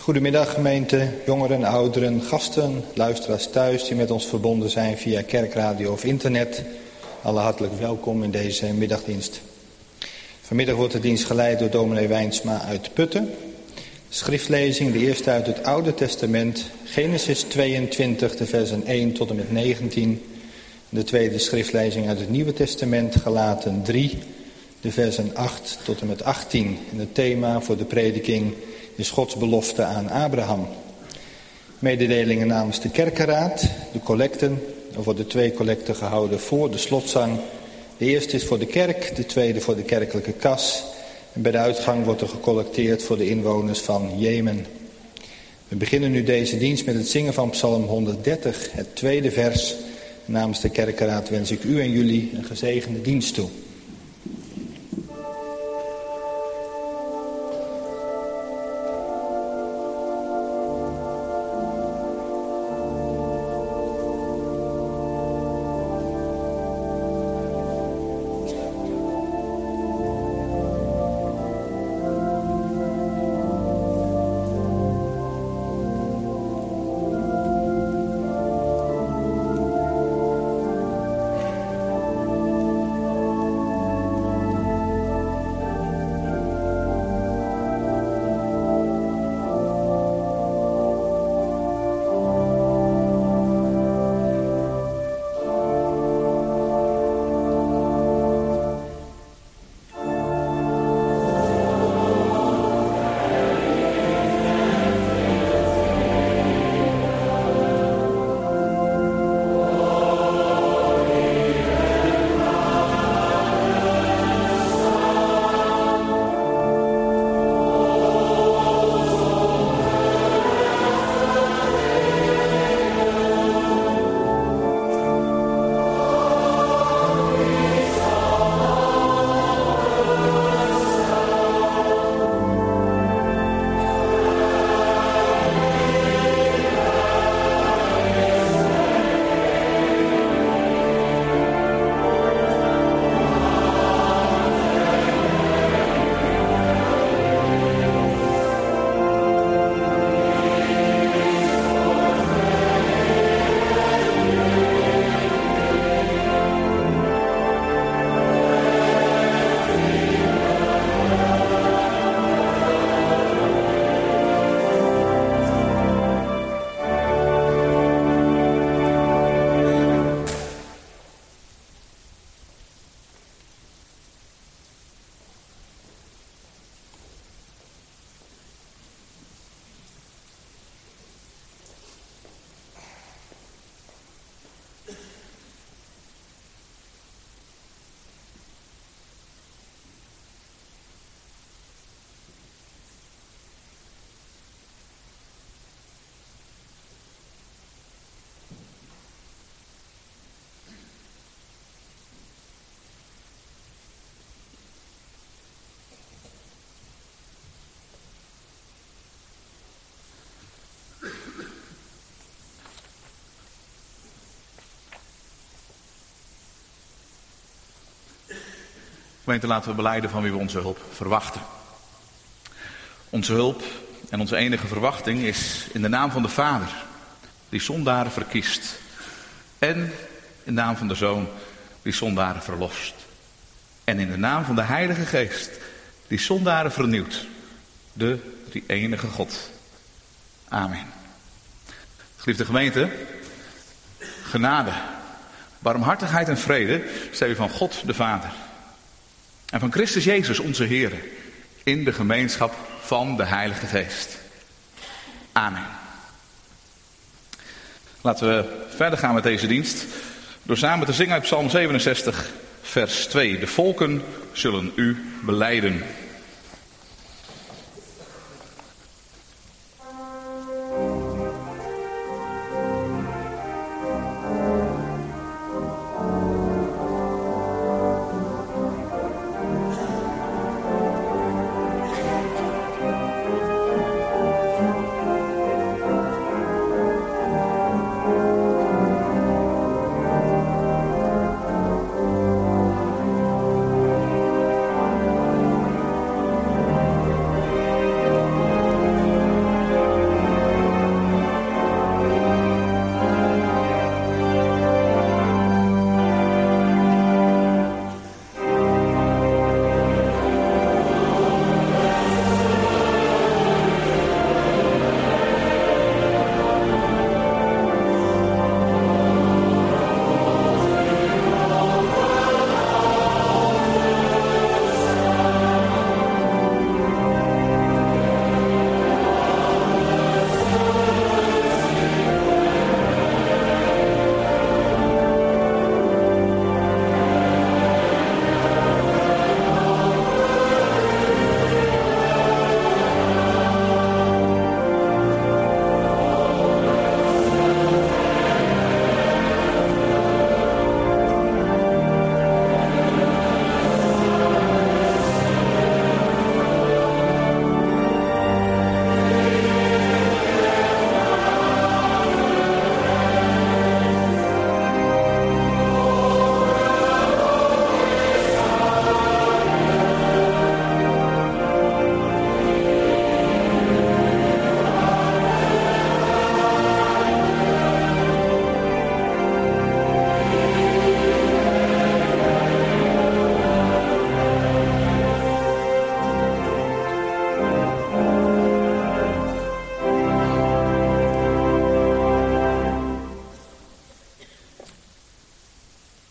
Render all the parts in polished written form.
Goedemiddag gemeente, jongeren, ouderen, gasten, luisteraars thuis die met ons verbonden zijn via kerkradio of internet. Alle hartelijk welkom in deze middagdienst. Vanmiddag wordt de dienst geleid door dominee Wijnsma uit Putten. Schriftlezing, de eerste uit het Oude Testament, Genesis 22, de versen 1 tot en met 19. De tweede schriftlezing uit het Nieuwe Testament, Galaten 3, de versen 8 tot en met 18. En het thema voor de prediking is Gods belofte aan Abraham. Mededelingen namens de kerkenraad, de collecten. Er worden 2 collecten gehouden voor de slotzang. De eerste is voor de kerk, de tweede voor de kerkelijke kas. En bij de uitgang wordt er gecollecteerd voor de inwoners van Jemen. We beginnen nu deze dienst met het zingen van Psalm 130, het tweede vers. Namens de kerkenraad wens ik u en jullie een gezegende dienst toe. Gemeente, laten we belijden van wie we onze hulp verwachten. Onze hulp en onze enige verwachting is in de naam van de Vader, die zondaren verkiest. En in de naam van de Zoon, die zondaren verlost. En in de naam van de Heilige Geest, die zondaren vernieuwt. De drie-enige God. Amen. Geliefde gemeente, genade, barmhartigheid en vrede zij u van God de Vader. En van Christus Jezus onze Heer, in de gemeenschap van de Heilige Geest. Amen. Laten we verder gaan met deze dienst door samen te zingen uit Psalm 67, vers 2. De volken zullen u belijden.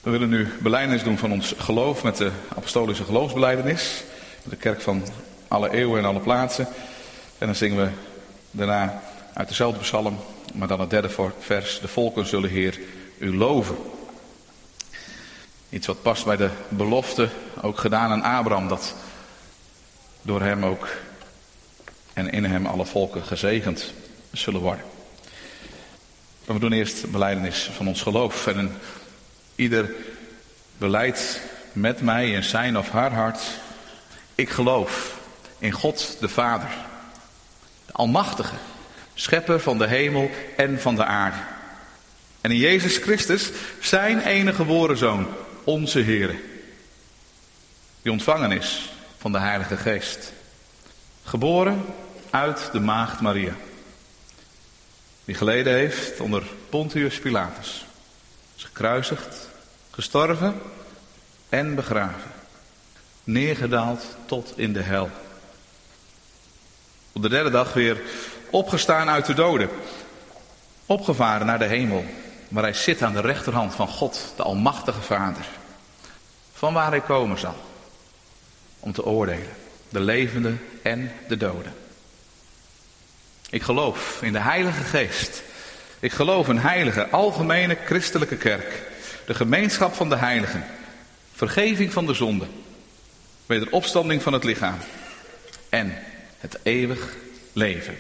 We willen nu belijdenis doen van ons geloof met de apostolische geloofsbelijdenis. De kerk van alle eeuwen en alle plaatsen. En dan zingen we daarna uit dezelfde psalm, maar dan het derde vers. De volken zullen Heer u loven. Iets wat past bij de belofte, ook gedaan aan Abraham, dat door hem ook en in hem alle volken gezegend zullen worden. Maar we doen eerst belijdenis van ons geloof. En ieder belijdt met mij in zijn of haar hart: ik geloof in God de Vader, de Almachtige, schepper van de hemel en van de aarde. En in Jezus Christus, zijn enige geboren Zoon, onze Heere, die ontvangen is van de Heilige Geest. Geboren uit de maagd Maria, die geleden heeft onder Pontius Pilatus, is gekruisigd, gestorven en begraven, neergedaald tot in de hel. Op de derde dag weer opgestaan uit de doden, opgevaren naar de hemel, waar hij zit aan de rechterhand van God, de Almachtige Vader, van waar hij komen zal, om te oordelen, de levenden en de doden. Ik geloof in de Heilige Geest. Ik geloof in heilige, algemene christelijke kerk, de gemeenschap van de heiligen, vergeving van de zonde, wederopstanding van het lichaam en het eeuwig leven.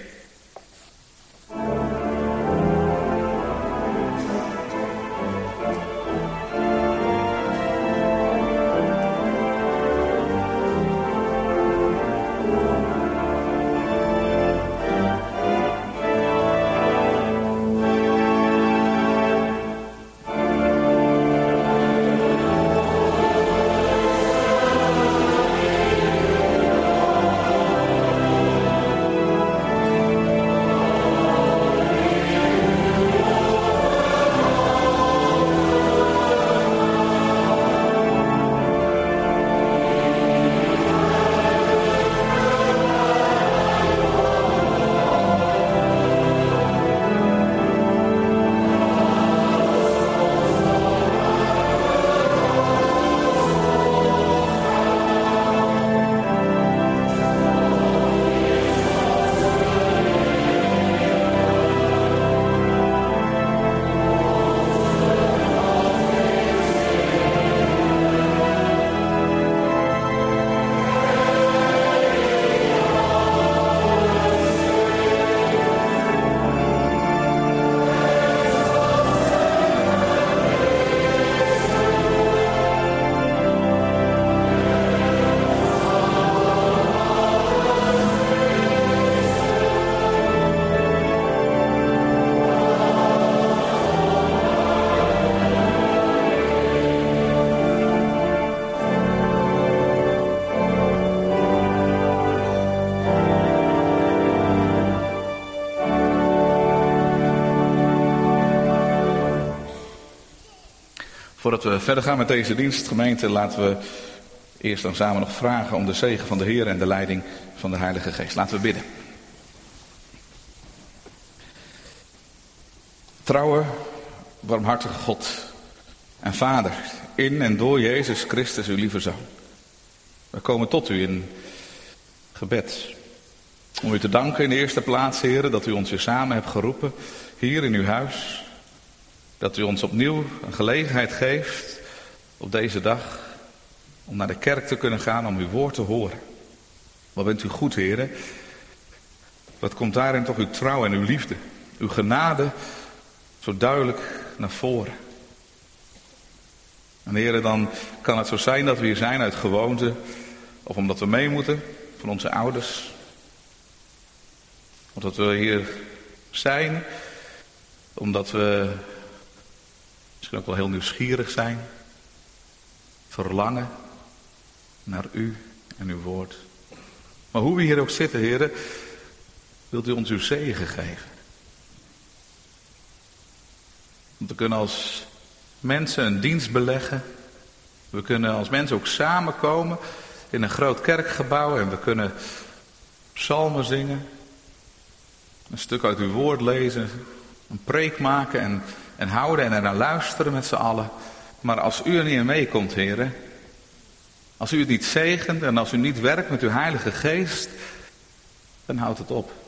Voordat we verder gaan met deze dienst, gemeente, laten we eerst dan samen nog vragen om de zegen van de Heer en de leiding van de Heilige Geest. Laten we bidden. Trouwe, barmhartige God en Vader, in en door Jezus Christus, uw lieve Zoon. We komen tot u in gebed. Om u te danken in de eerste plaats, Heer, dat u ons weer samen hebt geroepen, hier in uw huis. Dat u ons opnieuw een gelegenheid geeft op deze dag om naar de kerk te kunnen gaan om uw woord te horen. Wat bent u goed, Heer. Wat komt daarin toch uw trouw en uw liefde, uw genade zo duidelijk naar voren. En Heer, dan kan het zo zijn dat we hier zijn uit gewoonte of omdat we mee moeten van onze ouders. Of dat we hier zijn omdat we misschien ook wel heel nieuwsgierig zijn, verlangen naar u en uw woord. Maar hoe we hier ook zitten, Heer, wilt u ons uw zegen geven. Want we kunnen als mensen een dienst beleggen. We kunnen als mensen ook samenkomen in een groot kerkgebouw en we kunnen psalmen zingen, een stuk uit uw woord lezen, een preek maken en houden en ernaar luisteren met z'n allen. Maar als u er niet in meekomt, heren, als u het niet zegent en als u niet werkt met uw Heilige Geest, dan houdt het op.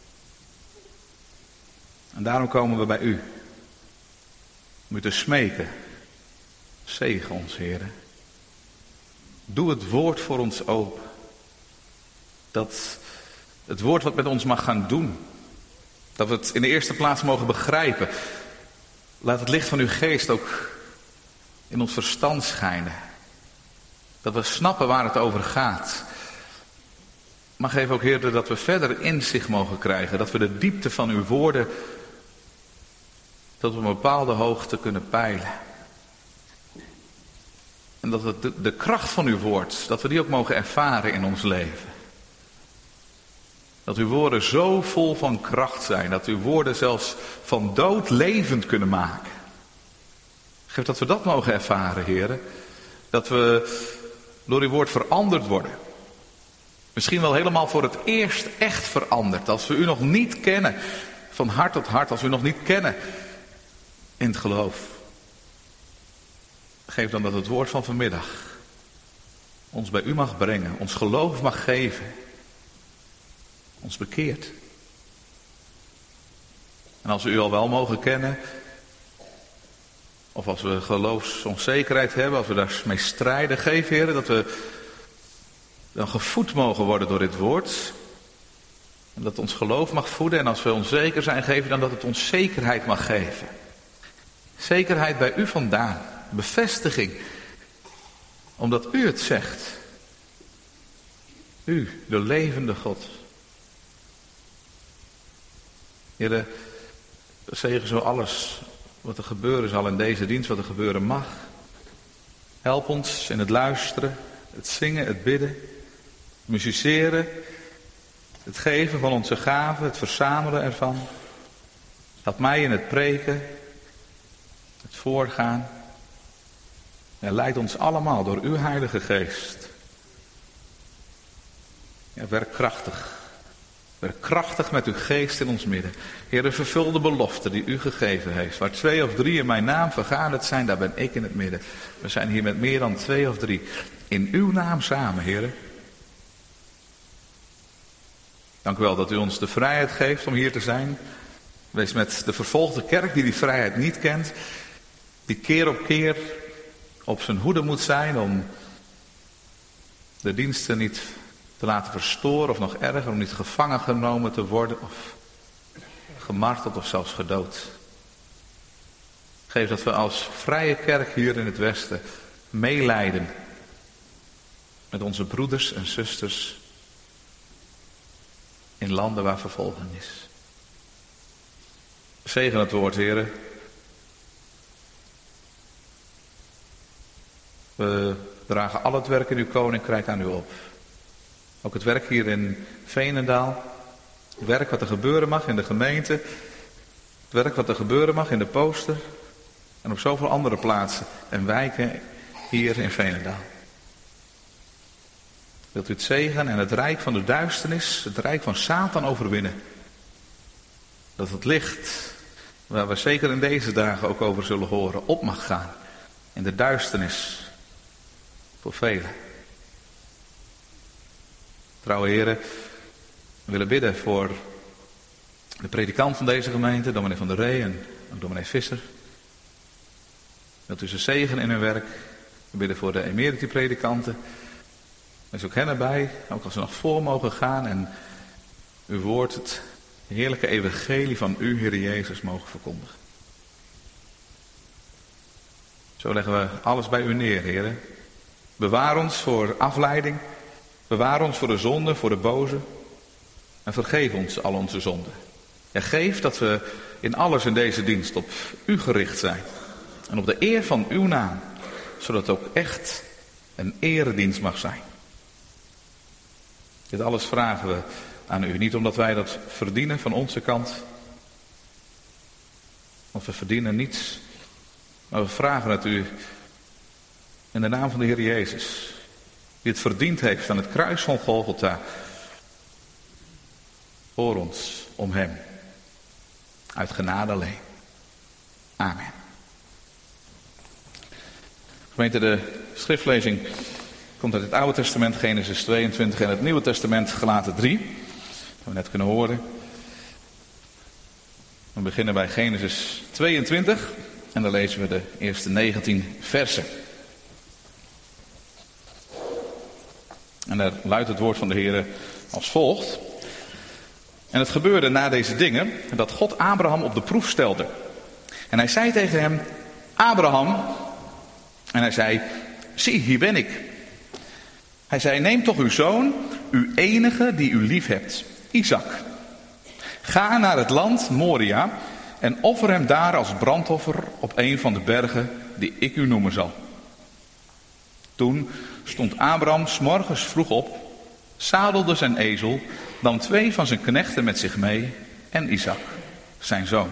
En daarom komen we bij u. Om u te smeken. Zegen ons, heren. Doe het woord voor ons open. Dat het woord wat met ons mag gaan doen. Dat we het in de eerste plaats mogen begrijpen. Laat het licht van uw geest ook in ons verstand schijnen. Dat we snappen waar het over gaat. Maar geef ook, Heer, dat we verder inzicht mogen krijgen. Dat we de diepte van uw woorden tot op een bepaalde hoogte kunnen peilen. En dat we de kracht van uw woord, dat we die ook mogen ervaren in ons leven. Dat uw woorden zo vol van kracht zijn. Dat uw woorden zelfs van dood levend kunnen maken. Geef dat we dat mogen ervaren, Heer. Dat we door uw woord veranderd worden. Misschien wel helemaal voor het eerst echt veranderd. Als we u nog niet kennen, van hart tot hart. Als we u nog niet kennen in het geloof. Geef dan dat het woord van vanmiddag ons bij u mag brengen. Ons geloof mag geven. Ons bekeert. En als we u al wel mogen kennen. Of als we geloofsonzekerheid hebben. Als we daarmee strijden. Geef, Heer, dat we dan gevoed mogen worden door dit woord. En dat ons geloof mag voeden. En als we onzeker zijn, geef dan dat het ons zekerheid mag geven. Zekerheid bij u vandaan. Bevestiging. Omdat u het zegt. U, de levende God. Heer, zegen zo alles wat er gebeuren zal in deze dienst, wat er gebeuren mag. Help ons in het luisteren, het zingen, het bidden, het musiceren, het geven van onze gaven, het verzamelen ervan. Help mij in het preken, het voorgaan. En leid ons allemaal door uw Heilige Geest. Ja, werk krachtig. Werk krachtig met uw geest in ons midden. Heer, vervul de belofte die u gegeven heeft. Waar 2 of 3 in mijn naam vergaderd zijn, daar ben ik in het midden. We zijn hier met meer dan 2 of 3. In uw naam samen, Heer. Dank u wel dat u ons de vrijheid geeft om hier te zijn. Wees met de vervolgde kerk die vrijheid niet kent. Die keer op keer op zijn hoede moet zijn om de diensten niet te laten verstoren of nog erger, om niet gevangen genomen te worden of gemarteld of zelfs gedood. Geef dat we als vrije kerk hier in het Westen meelijden met onze broeders en zusters in landen waar vervolging is. Zegen het woord, Heer. We dragen al het werk in uw koninkrijk aan u op. Ook het werk hier in Veenendaal. Het werk wat er gebeuren mag in de gemeente. Het werk wat er gebeuren mag in de Pooster. En op zoveel andere plaatsen en wijken hier in Veenendaal. Wilt u het zegen en het rijk van de duisternis, het rijk van Satan overwinnen. Dat het licht, waar we zeker in deze dagen ook over zullen horen, op mag gaan. In de duisternis. Voor velen. Trouwe heren, we willen bidden voor de predikant van deze gemeente, dominee Van der Ree en ook dominee Visser. Wilt u ze zegenen in hun werk. We bidden voor de emeriti-predikanten. Wees ook hen erbij, ook als ze nog voor mogen gaan en uw woord, het heerlijke evangelie van u, Heer Jezus, mogen verkondigen. Zo leggen we alles bij u neer, Heer. Bewaar ons voor afleiding. Bewaar ons voor de zonde, voor de boze. En vergeef ons al onze zonden. En geef dat we in alles in deze dienst op u gericht zijn. En op de eer van uw naam. Zodat het ook echt een eredienst mag zijn. Dit alles vragen we aan u. Niet omdat wij dat verdienen van onze kant. Want we verdienen niets. Maar we vragen het u in de naam van de Heer Jezus. Die het verdiend heeft aan het kruis van Golgotha. Hoor ons om hem. Uit genade alleen. Amen. Gemeente, de schriftlezing komt uit het Oude Testament, Genesis 22, en het Nieuwe Testament, Galaten 3. Dat hebben we net kunnen horen. We beginnen bij Genesis 22 en dan lezen we de eerste 19 versen. En daar luidt het woord van de Heer als volgt. En het gebeurde na deze dingen dat God Abraham op de proef stelde. En hij zei tegen hem: Abraham. En hij zei: zie, hier ben ik. Hij zei: neem toch uw zoon, uw enige die u lief hebt, Isaac. Ga naar het land Moria en offer hem daar als brandoffer op een van de bergen die ik u noemen zal. Toen stond Abraham 's morgens vroeg op, zadelde zijn ezel, nam 2 van zijn knechten met zich mee en Isaac, zijn zoon.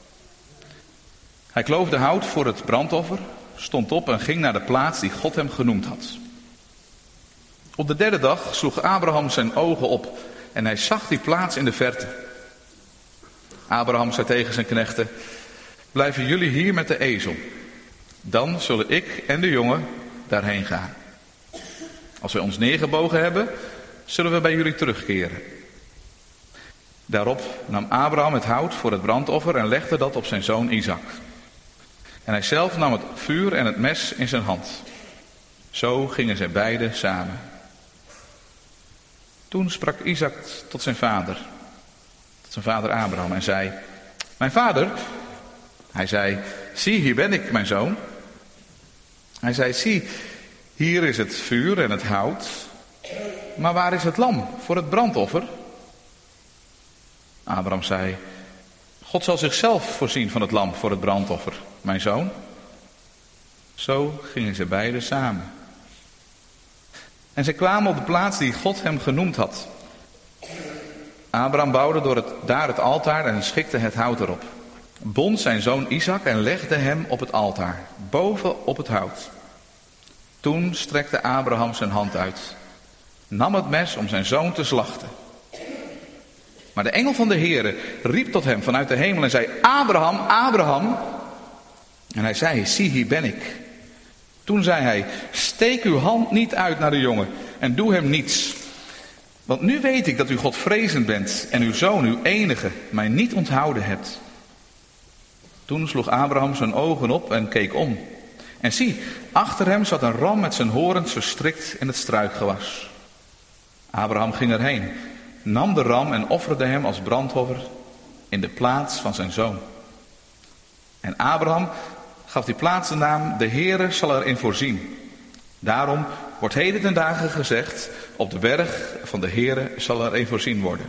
Hij kloofde hout voor het brandoffer, stond op en ging naar de plaats die God hem genoemd had. Op de 3e dag sloeg Abraham zijn ogen op en hij zag die plaats in de verte. Abraham zei tegen zijn knechten: blijven jullie hier met de ezel. Dan zullen ik en de jongen daarheen gaan. Als wij ons neergebogen hebben, zullen we bij jullie terugkeren. Daarop nam Abraham het hout voor het brandoffer en legde dat op zijn zoon Isaac. En hij zelf nam het vuur en het mes in zijn hand. Zo gingen zij beiden samen. Toen sprak Isaac tot zijn vader Abraham, en zei: mijn vader. Hij zei: zie, hier ben ik, mijn zoon. Hij zei: zie, hier is het vuur en het hout, maar waar is het lam voor het brandoffer? Abraham zei: God zal zichzelf voorzien van het lam voor het brandoffer, mijn zoon. Zo gingen ze beiden samen. En zij kwamen op de plaats die God hem genoemd had. Abraham bouwde daar het altaar en schikte het hout erop. Bond zijn zoon Isaac en legde hem op het altaar, boven op het hout. Toen strekte Abraham zijn hand uit, nam het mes om zijn zoon te slachten. Maar de engel van de Heere riep tot hem vanuit de hemel en zei: Abraham, Abraham. En hij zei: zie, hier ben ik. Toen zei hij: steek uw hand niet uit naar de jongen en doe hem niets. Want nu weet ik dat u Godvrezend bent en uw zoon, uw enige, mij niet onthouden hebt. Toen sloeg Abraham zijn ogen op en keek om. En zie, achter hem zat een ram met zijn horens verstrikt in het struikgewas. Abraham ging erheen, nam de ram en offerde hem als brandoffer in de plaats van zijn zoon. En Abraham gaf die plaats de naam: de Heere zal erin voorzien. Daarom wordt heden ten dagen gezegd: op de berg van de Heere zal erin voorzien worden.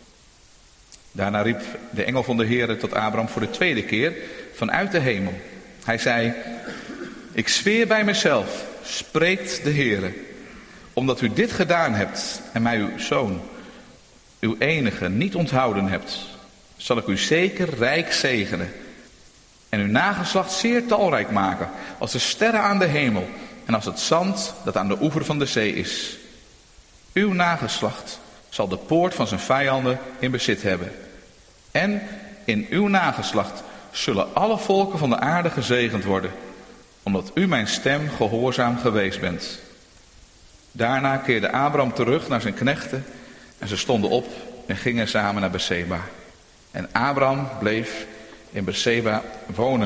Daarna riep de engel van de Heere tot Abraham voor de 2e keer vanuit de hemel. Hij zei: ik zweer bij mezelf, spreekt de Heere, omdat u dit gedaan hebt en mij uw zoon, uw enige, niet onthouden hebt, zal ik u zeker rijk zegenen en uw nageslacht zeer talrijk maken, als de sterren aan de hemel en als het zand dat aan de oever van de zee is. Uw nageslacht zal de poort van zijn vijanden in bezit hebben. En in uw nageslacht zullen alle volken van de aarde gezegend worden, omdat u mijn stem gehoorzaam geweest bent. Daarna keerde Abraham terug naar zijn knechten en ze stonden op en gingen samen naar Berseba. En Abraham bleef in Berseba wonen.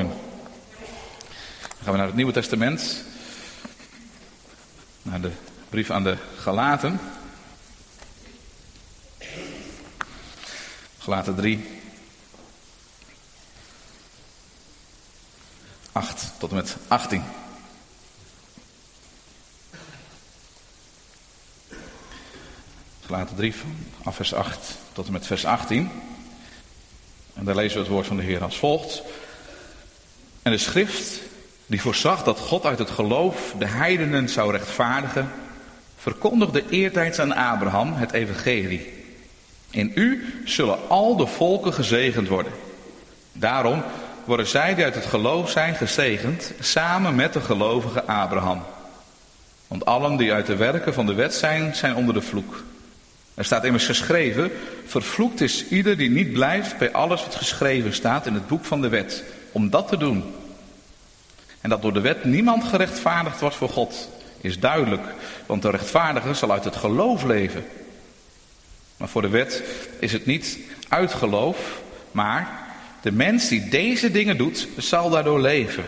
Dan gaan we naar het Nieuwe Testament, naar de brief aan de Galaten. Galaten 3. 8 tot en met 18. Galaten 3 vanaf vers 8 tot en met vers 18. En daar lezen we het woord van de Heer als volgt. En de schrift die voorzag dat God uit het geloof de heidenen zou rechtvaardigen, verkondigde eertijds aan Abraham het evangelie. In u zullen al de volken gezegend worden. Daarom worden zij die uit het geloof zijn gezegend, samen met de gelovige Abraham. Want allen die uit de werken van de wet zijn, zijn onder de vloek. Er staat immers geschreven: vervloekt is ieder die niet blijft bij alles wat geschreven staat in het boek van de wet, om dat te doen. En dat door de wet niemand gerechtvaardigd wordt voor God, is duidelijk. Want de rechtvaardige zal uit het geloof leven. Maar voor de wet is het niet uit geloof, maar de mens die deze dingen doet, zal daardoor leven.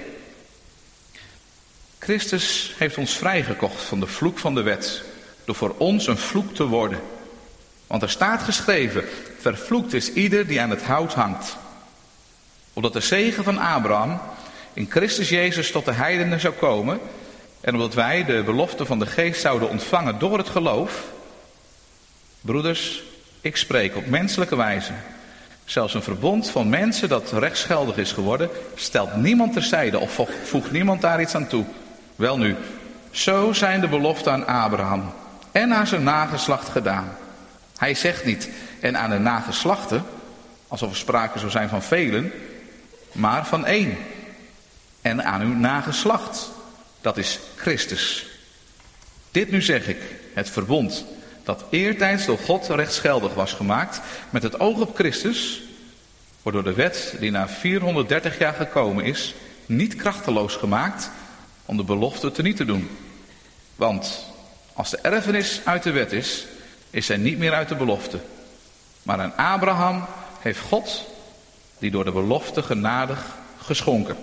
Christus heeft ons vrijgekocht van de vloek van de wet, door voor ons een vloek te worden. Want er staat geschreven, vervloekt is ieder die aan het hout hangt. Opdat de zegen van Abraham in Christus Jezus tot de heidenen zou komen, en omdat wij de belofte van de geest zouden ontvangen door het geloof. Broeders, ik spreek op menselijke wijze. Zelfs een verbond van mensen dat rechtsgeldig is geworden, stelt niemand terzijde of voegt niemand daar iets aan toe. Welnu, zo zijn de beloften aan Abraham en aan zijn nageslacht gedaan. Hij zegt niet, en aan de nageslachten, alsof er sprake zou zijn van velen, maar van één. En aan uw nageslacht, dat is Christus. Dit nu zeg ik, het verbond dat eertijds door God rechtsgeldig was gemaakt, met het oog op Christus, wordt door de wet die na 430 jaar gekomen is, niet krachteloos gemaakt om de belofte teniet te doen. Want als de erfenis uit de wet is zij niet meer uit de belofte. Maar aan Abraham heeft God, die door de belofte genadig, geschonken.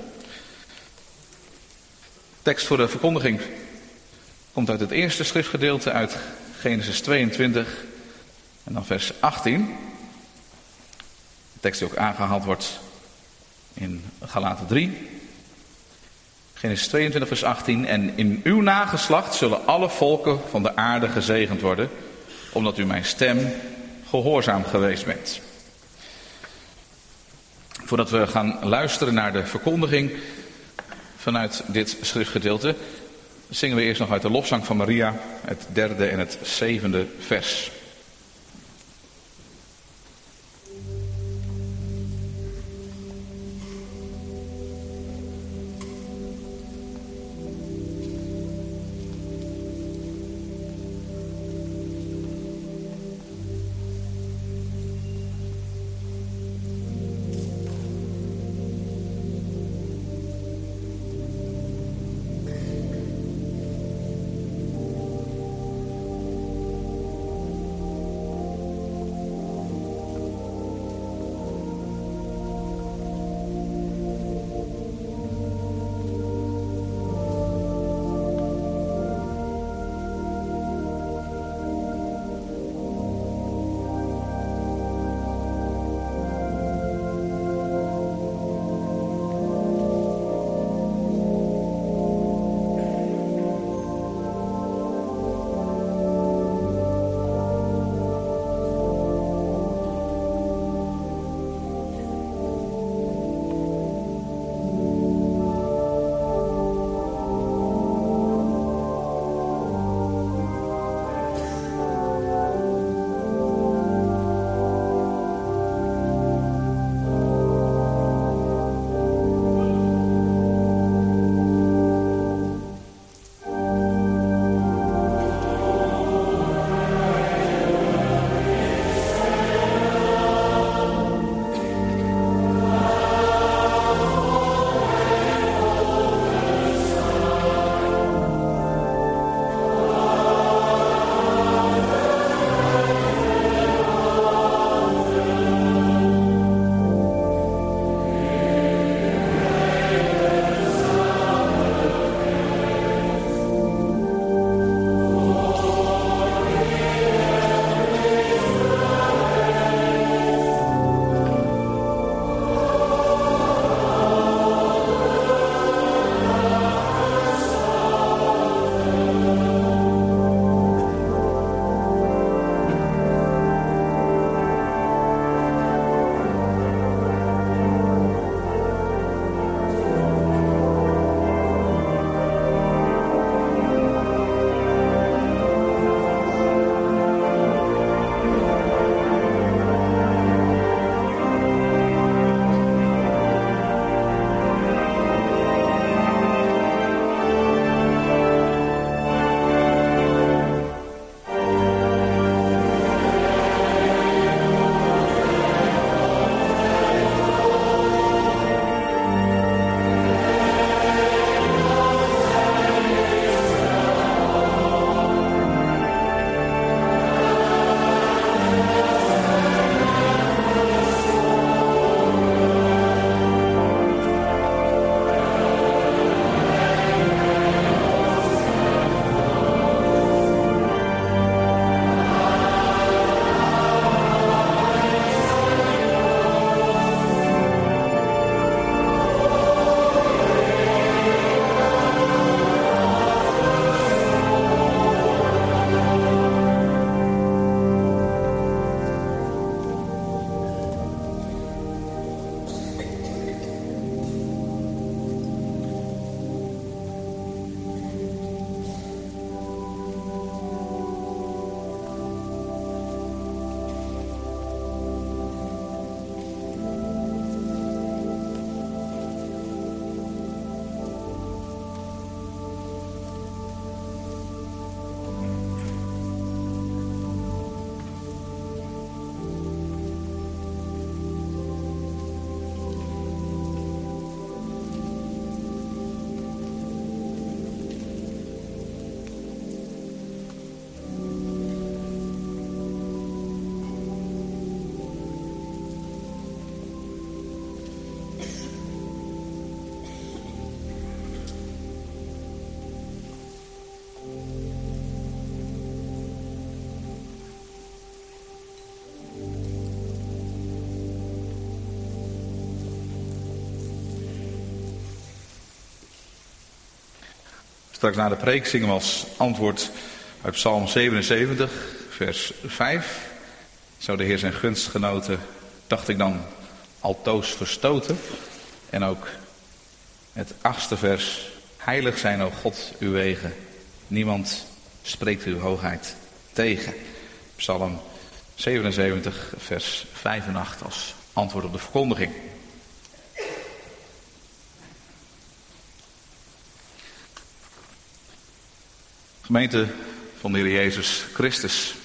Tekst voor de verkondiging komt uit het eerste schriftgedeelte uit Genesis 22 en dan vers 18. De tekst die ook aangehaald wordt in Galaten 3. Genesis 22 vers 18. En in uw nageslacht zullen alle volken van de aarde gezegend worden, omdat u mijn stem gehoorzaam geweest bent. Voordat we gaan luisteren naar de verkondiging vanuit dit schriftgedeelte, zingen we eerst nog uit de lofzang van Maria, het 3e en het 7e vers. Straks na de preek zingen we als antwoord uit Psalm 77, vers 5. Zou de Heer zijn gunstgenoten, dacht ik dan, altoos verstoten. En ook het 8e vers. Heilig zijn, o God, uw wegen. Niemand spreekt uw hoogheid tegen. Psalm 77, vers 5 en 8 als antwoord op de verkondiging. Gemeente van de Heer Jezus Christus.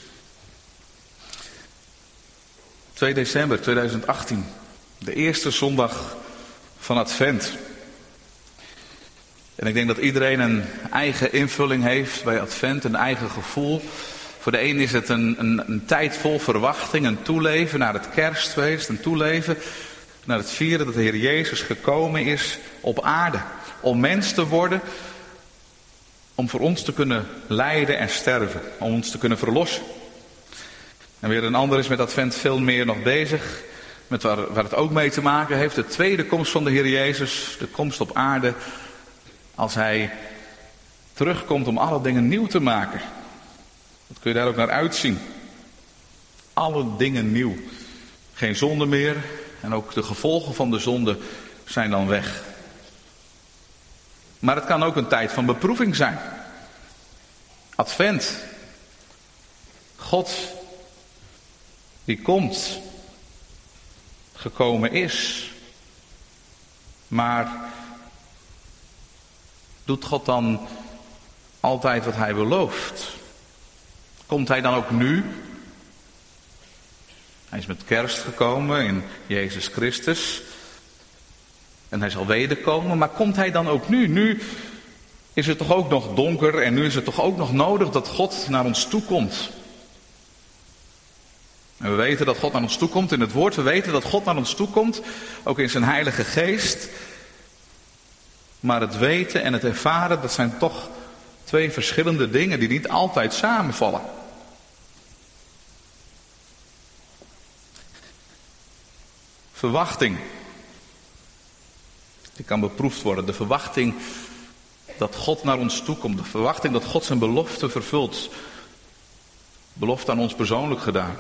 2 december 2018, de eerste zondag van Advent. En ik denk dat iedereen een eigen invulling heeft bij Advent, een eigen gevoel. Voor de een is het een tijd vol verwachting, een toeleven naar het kerstfeest, een toeleven naar het vieren dat de Heer Jezus gekomen is op aarde. Om mens te worden, om voor ons te kunnen lijden en sterven, om ons te kunnen verlossen. En weer een ander is met Advent veel meer nog bezig, met waar het ook mee te maken heeft. De tweede komst van de Heer Jezus, de komst op aarde, als Hij terugkomt om alle dingen nieuw te maken. Dat kun je daar ook naar uitzien. Alle dingen nieuw. Geen zonde meer en ook de gevolgen van de zonde zijn dan weg. Maar het kan ook een tijd van beproeving zijn. Advent. God die komt, gekomen is. Maar doet God dan altijd wat Hij belooft? Komt Hij dan ook nu? Hij is met kerst gekomen in Jezus Christus. En Hij zal wederkomen. Maar komt Hij dan ook nu? Nu is het toch ook nog donker en nu is het toch ook nog nodig dat God naar ons toe komt. En we weten dat God naar ons toe komt in het woord. We weten dat God naar ons toe komt, ook in zijn Heilige Geest. Maar het weten en het ervaren, dat zijn toch twee verschillende dingen die niet altijd samenvallen. Verwachting. Die kan beproefd worden. De verwachting dat God naar ons toe komt. De verwachting dat God zijn belofte vervult. Belofte aan ons persoonlijk gedaan.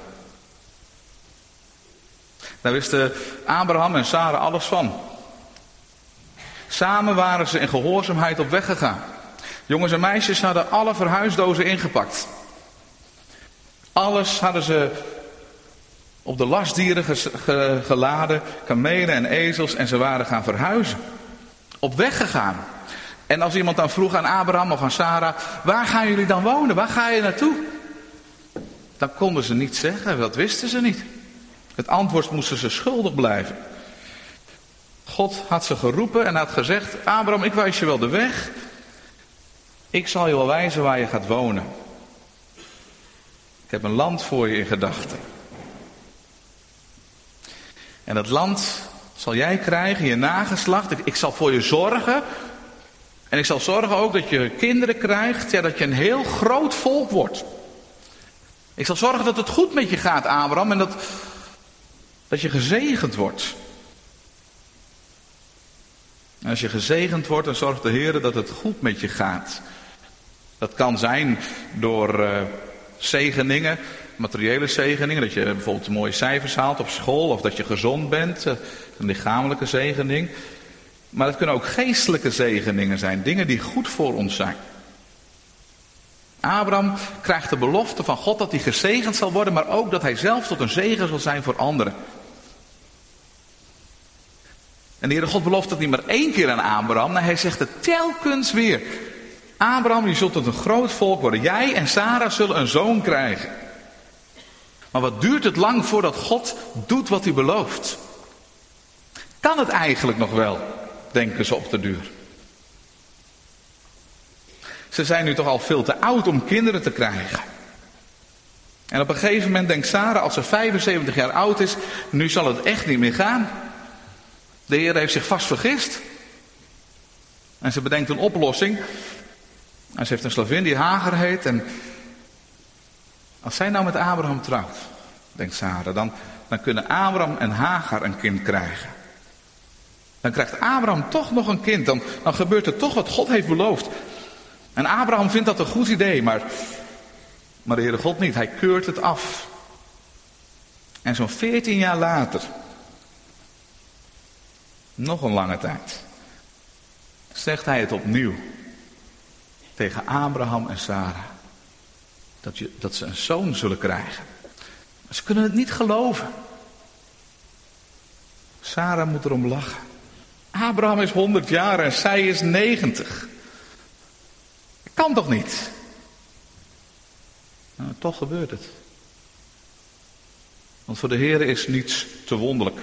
Daar wisten Abraham en Sarah alles van. Samen waren ze in gehoorzaamheid op weg gegaan. Jongens en meisjes hadden alle verhuisdozen ingepakt. Alles hadden ze op de lastdieren geladen, kamelen en ezels, en ze waren gaan verhuizen. Op weg gegaan. En als iemand dan vroeg aan Abraham of aan Sarah, waar gaan jullie dan wonen? Waar ga je naartoe? Dan konden ze niet zeggen, dat wisten ze niet. Het antwoord moesten ze schuldig blijven. God had ze geroepen en had gezegd, Abraham, ik wijs je wel de weg. Ik zal je wel wijzen waar je gaat wonen. Ik heb een land voor je in gedachten. En dat land zal jij krijgen, je nageslacht. Ik zal voor je zorgen. En ik zal zorgen ook dat je kinderen krijgt. Ja, dat je een heel groot volk wordt. Ik zal zorgen dat het goed met je gaat, Abraham. En dat je gezegend wordt. En als je gezegend wordt, dan zorgt de Heer dat het goed met je gaat. Dat kan zijn door zegeningen, materiële zegeningen. Dat je bijvoorbeeld mooie cijfers haalt op school. Of dat je gezond bent. Een lichamelijke zegening. Maar het kunnen ook geestelijke zegeningen zijn. Dingen die goed voor ons zijn. Abraham krijgt de belofte van God dat hij gezegend zal worden. Maar ook dat hij zelf tot een zegen zal zijn voor anderen. En de Heere God belooft dat niet maar 1 keer aan Abraham. Nee, hij zegt het telkens weer. Abraham, je zult tot een groot volk worden. Jij en Sarah zullen een zoon krijgen. Maar wat duurt het lang voordat God doet wat hij belooft? Kan het eigenlijk nog wel, denken ze op de duur. Ze zijn nu toch al veel te oud om kinderen te krijgen. En op een gegeven moment denkt Sarah, als ze 75 jaar oud is, nu zal het echt niet meer gaan. De Heer heeft zich vast vergist. En ze bedenkt een oplossing. En ze heeft een slavin die Hagar heet. En als zij nou met Abraham trouwt, denkt Sarah, dan kunnen Abraham en Hagar een kind krijgen. Dan krijgt Abraham toch nog een kind. Dan gebeurt er toch wat God heeft beloofd. En Abraham vindt dat een goed idee, maar de Heere God niet. Hij keurt het af. En zo'n 14 jaar later, nog een lange tijd, zegt hij het opnieuw tegen Abraham en Sarah. Dat ze een zoon zullen krijgen. Maar ze kunnen het niet geloven. Sarah moet erom lachen. Abraham is 100 jaar en zij is 90. Dat kan toch niet? Nou, toch gebeurt het. Want voor de Heere is niets te wonderlijk.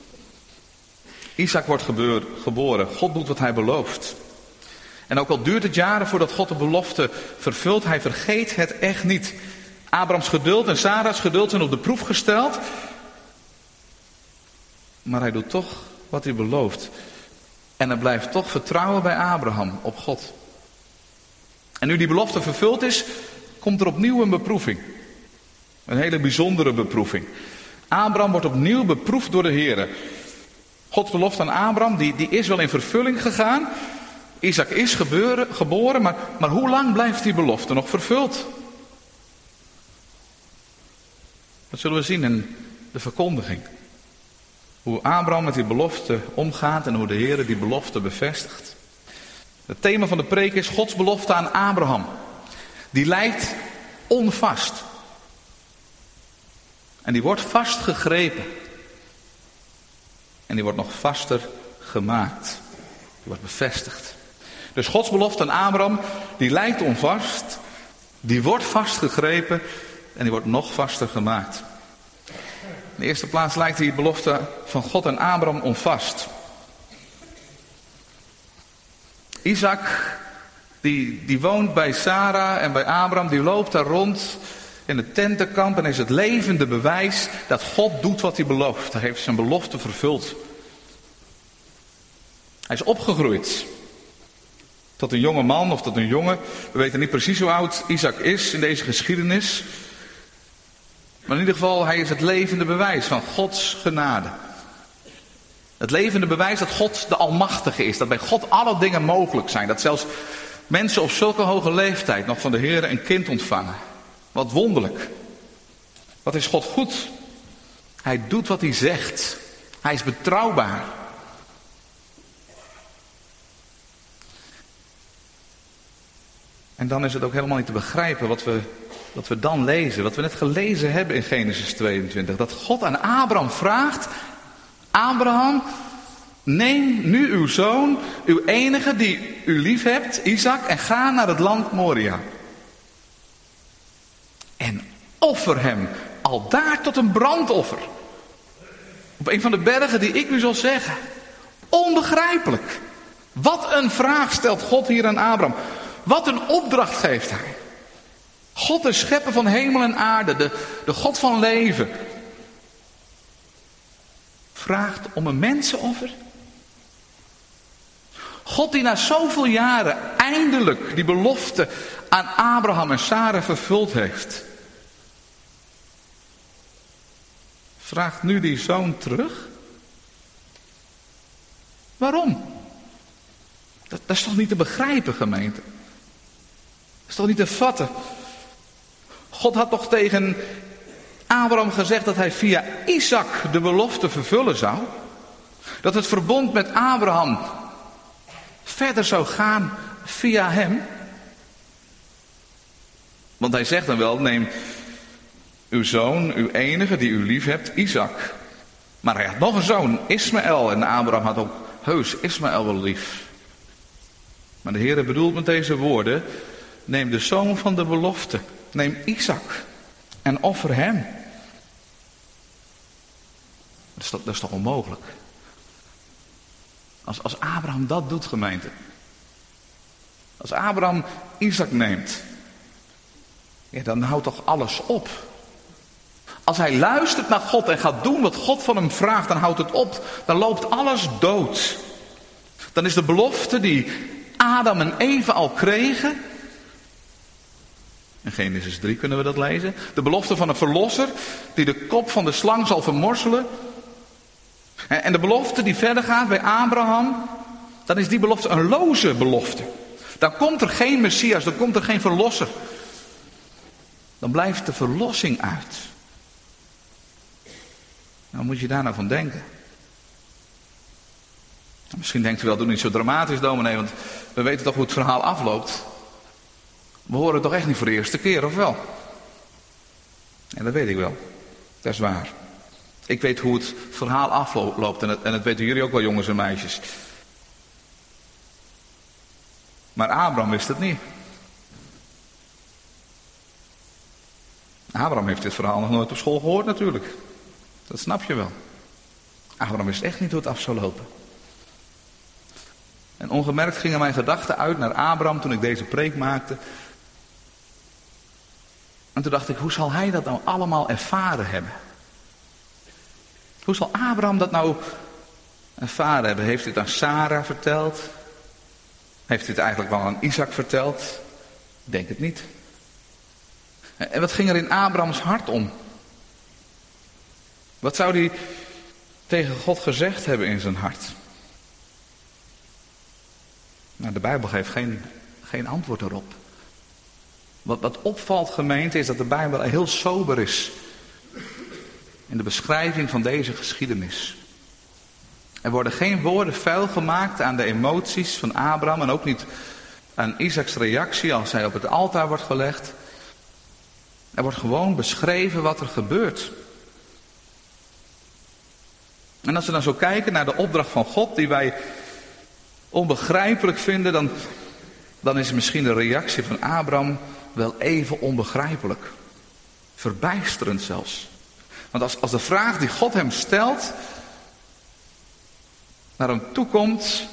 Isaac wordt geboren. God doet wat hij belooft. En ook al duurt het jaren voordat God de belofte vervult, hij vergeet het echt niet. Abrahams geduld en Sarah's geduld zijn op de proef gesteld. Maar hij doet toch wat hij belooft. En er blijft toch vertrouwen bij Abraham op God. En nu die belofte vervuld is, komt er opnieuw een beproeving. Een hele bijzondere beproeving. Abraham wordt opnieuw beproefd door de Heere. Gods belofte aan Abraham, die is wel in vervulling gegaan. Isaac is geboren, maar hoe lang blijft die belofte nog vervuld? Dat zullen we zien in de verkondiging. Hoe Abraham met die belofte omgaat en hoe de Heere die belofte bevestigt. Het thema van de preek is Gods belofte aan Abraham. Die lijkt onvast. En die wordt vastgegrepen. En die wordt nog vaster gemaakt. Die wordt bevestigd. Dus Gods belofte aan Abraham, die lijkt onvast. Die wordt vastgegrepen en die wordt nog vaster gemaakt. In de eerste plaats lijkt die belofte van God aan Abraham onvast. Isaac, die woont bij Sarah en bij Abraham, die loopt daar rond in het tentenkamp en is het levende bewijs dat God doet wat hij belooft. Hij heeft zijn belofte vervuld. Hij is opgegroeid tot een jonge man of tot een jongen. We weten niet precies hoe oud Isaac is in deze geschiedenis. Maar in ieder geval, hij is het levende bewijs van Gods genade. Het levende bewijs dat God de Almachtige is. Dat bij God alle dingen mogelijk zijn. Dat zelfs mensen op zulke hoge leeftijd nog van de Heere een kind ontvangen. Wat wonderlijk. Wat is God goed? Hij doet wat hij zegt. Hij is betrouwbaar. En dan is het ook helemaal niet te begrijpen wat we dan lezen. Wat we net gelezen hebben in Genesis 22. Dat God aan Abraham vraagt: Abraham, neem nu uw zoon, uw enige die u lief hebt, Isaac, en ga naar het land Moria. En offer hem aldaar tot een brandoffer. Op een van de bergen die ik u zal zeggen. Onbegrijpelijk. Wat een vraag stelt God hier aan Abraham. Wat een opdracht geeft hij. God de schepper van hemel en aarde, de God van leven, vraagt om een mensenoffer. God die na zoveel jaren eindelijk die belofte aan Abraham en Sarah vervuld heeft, vraagt nu die zoon terug. Waarom? Dat is toch niet te begrijpen, gemeente? Dat is toch niet te vatten? God had toch tegen Abraham gezegd dat hij via Isaac de belofte vervullen zou? Dat het verbond met Abraham verder zou gaan via hem? Want hij zegt dan wel, neem uw zoon, uw enige die u lief hebt, Isaac. Maar hij had nog een zoon, Ismaël. En Abraham had ook heus Ismaël wel lief. Maar de Heere bedoelt met deze woorden, neem de zoon van de belofte. Neem Isaac en offer hem. Dat is toch onmogelijk? Als Abraham dat doet, gemeente. Als Abraham Isaac neemt. Ja, dan houdt toch alles op. Als hij luistert naar God en gaat doen wat God van hem vraagt, dan houdt het op. Dan loopt alles dood. Dan is de belofte die Adam en Eva al kregen. In Genesis 3 kunnen we dat lezen. De belofte van een verlosser die de kop van de slang zal vermorzelen. En de belofte die verder gaat bij Abraham, dan is die belofte een loze belofte. Dan komt er geen Messias, dan komt er geen verlosser. Dan blijft de verlossing uit. Nou, moet je daar nou van denken? Misschien denkt u wel, doe niet zo dramatisch, dominee, want we weten toch hoe het verhaal afloopt. We horen het toch echt niet voor de eerste keer, of wel? En dat weet ik wel. Dat is waar. Ik weet hoe het verhaal afloopt en dat weten jullie ook wel, jongens en meisjes. Maar Abraham wist het niet. Abraham heeft dit verhaal nog nooit op school gehoord natuurlijk. Dat snap je wel. Abraham wist echt niet hoe het af zou lopen. En ongemerkt gingen mijn gedachten uit naar Abraham toen ik deze preek maakte. En toen dacht ik, hoe zal hij dat nou allemaal ervaren hebben? Hoe zal Abraham dat nou ervaren hebben? Heeft hij het aan Sarah verteld? Heeft hij het eigenlijk wel aan Isaac verteld? Ik denk het niet. En wat ging er in Abrahams hart om? Wat zou hij tegen God gezegd hebben in zijn hart? Nou, de Bijbel geeft geen antwoord erop. Wat opvalt, gemeente, is dat de Bijbel heel sober is in de beschrijving van deze geschiedenis. Er worden geen woorden vuil gemaakt aan de emoties van Abraham en ook niet aan Isaacs reactie als hij op het altaar wordt gelegd. Er wordt gewoon beschreven wat er gebeurt. En als we dan zo kijken naar de opdracht van God die wij onbegrijpelijk vinden, dan is misschien de reactie van Abraham wel even onbegrijpelijk. Verbijsterend zelfs. Want als de vraag die God hem stelt naar hem toekomt,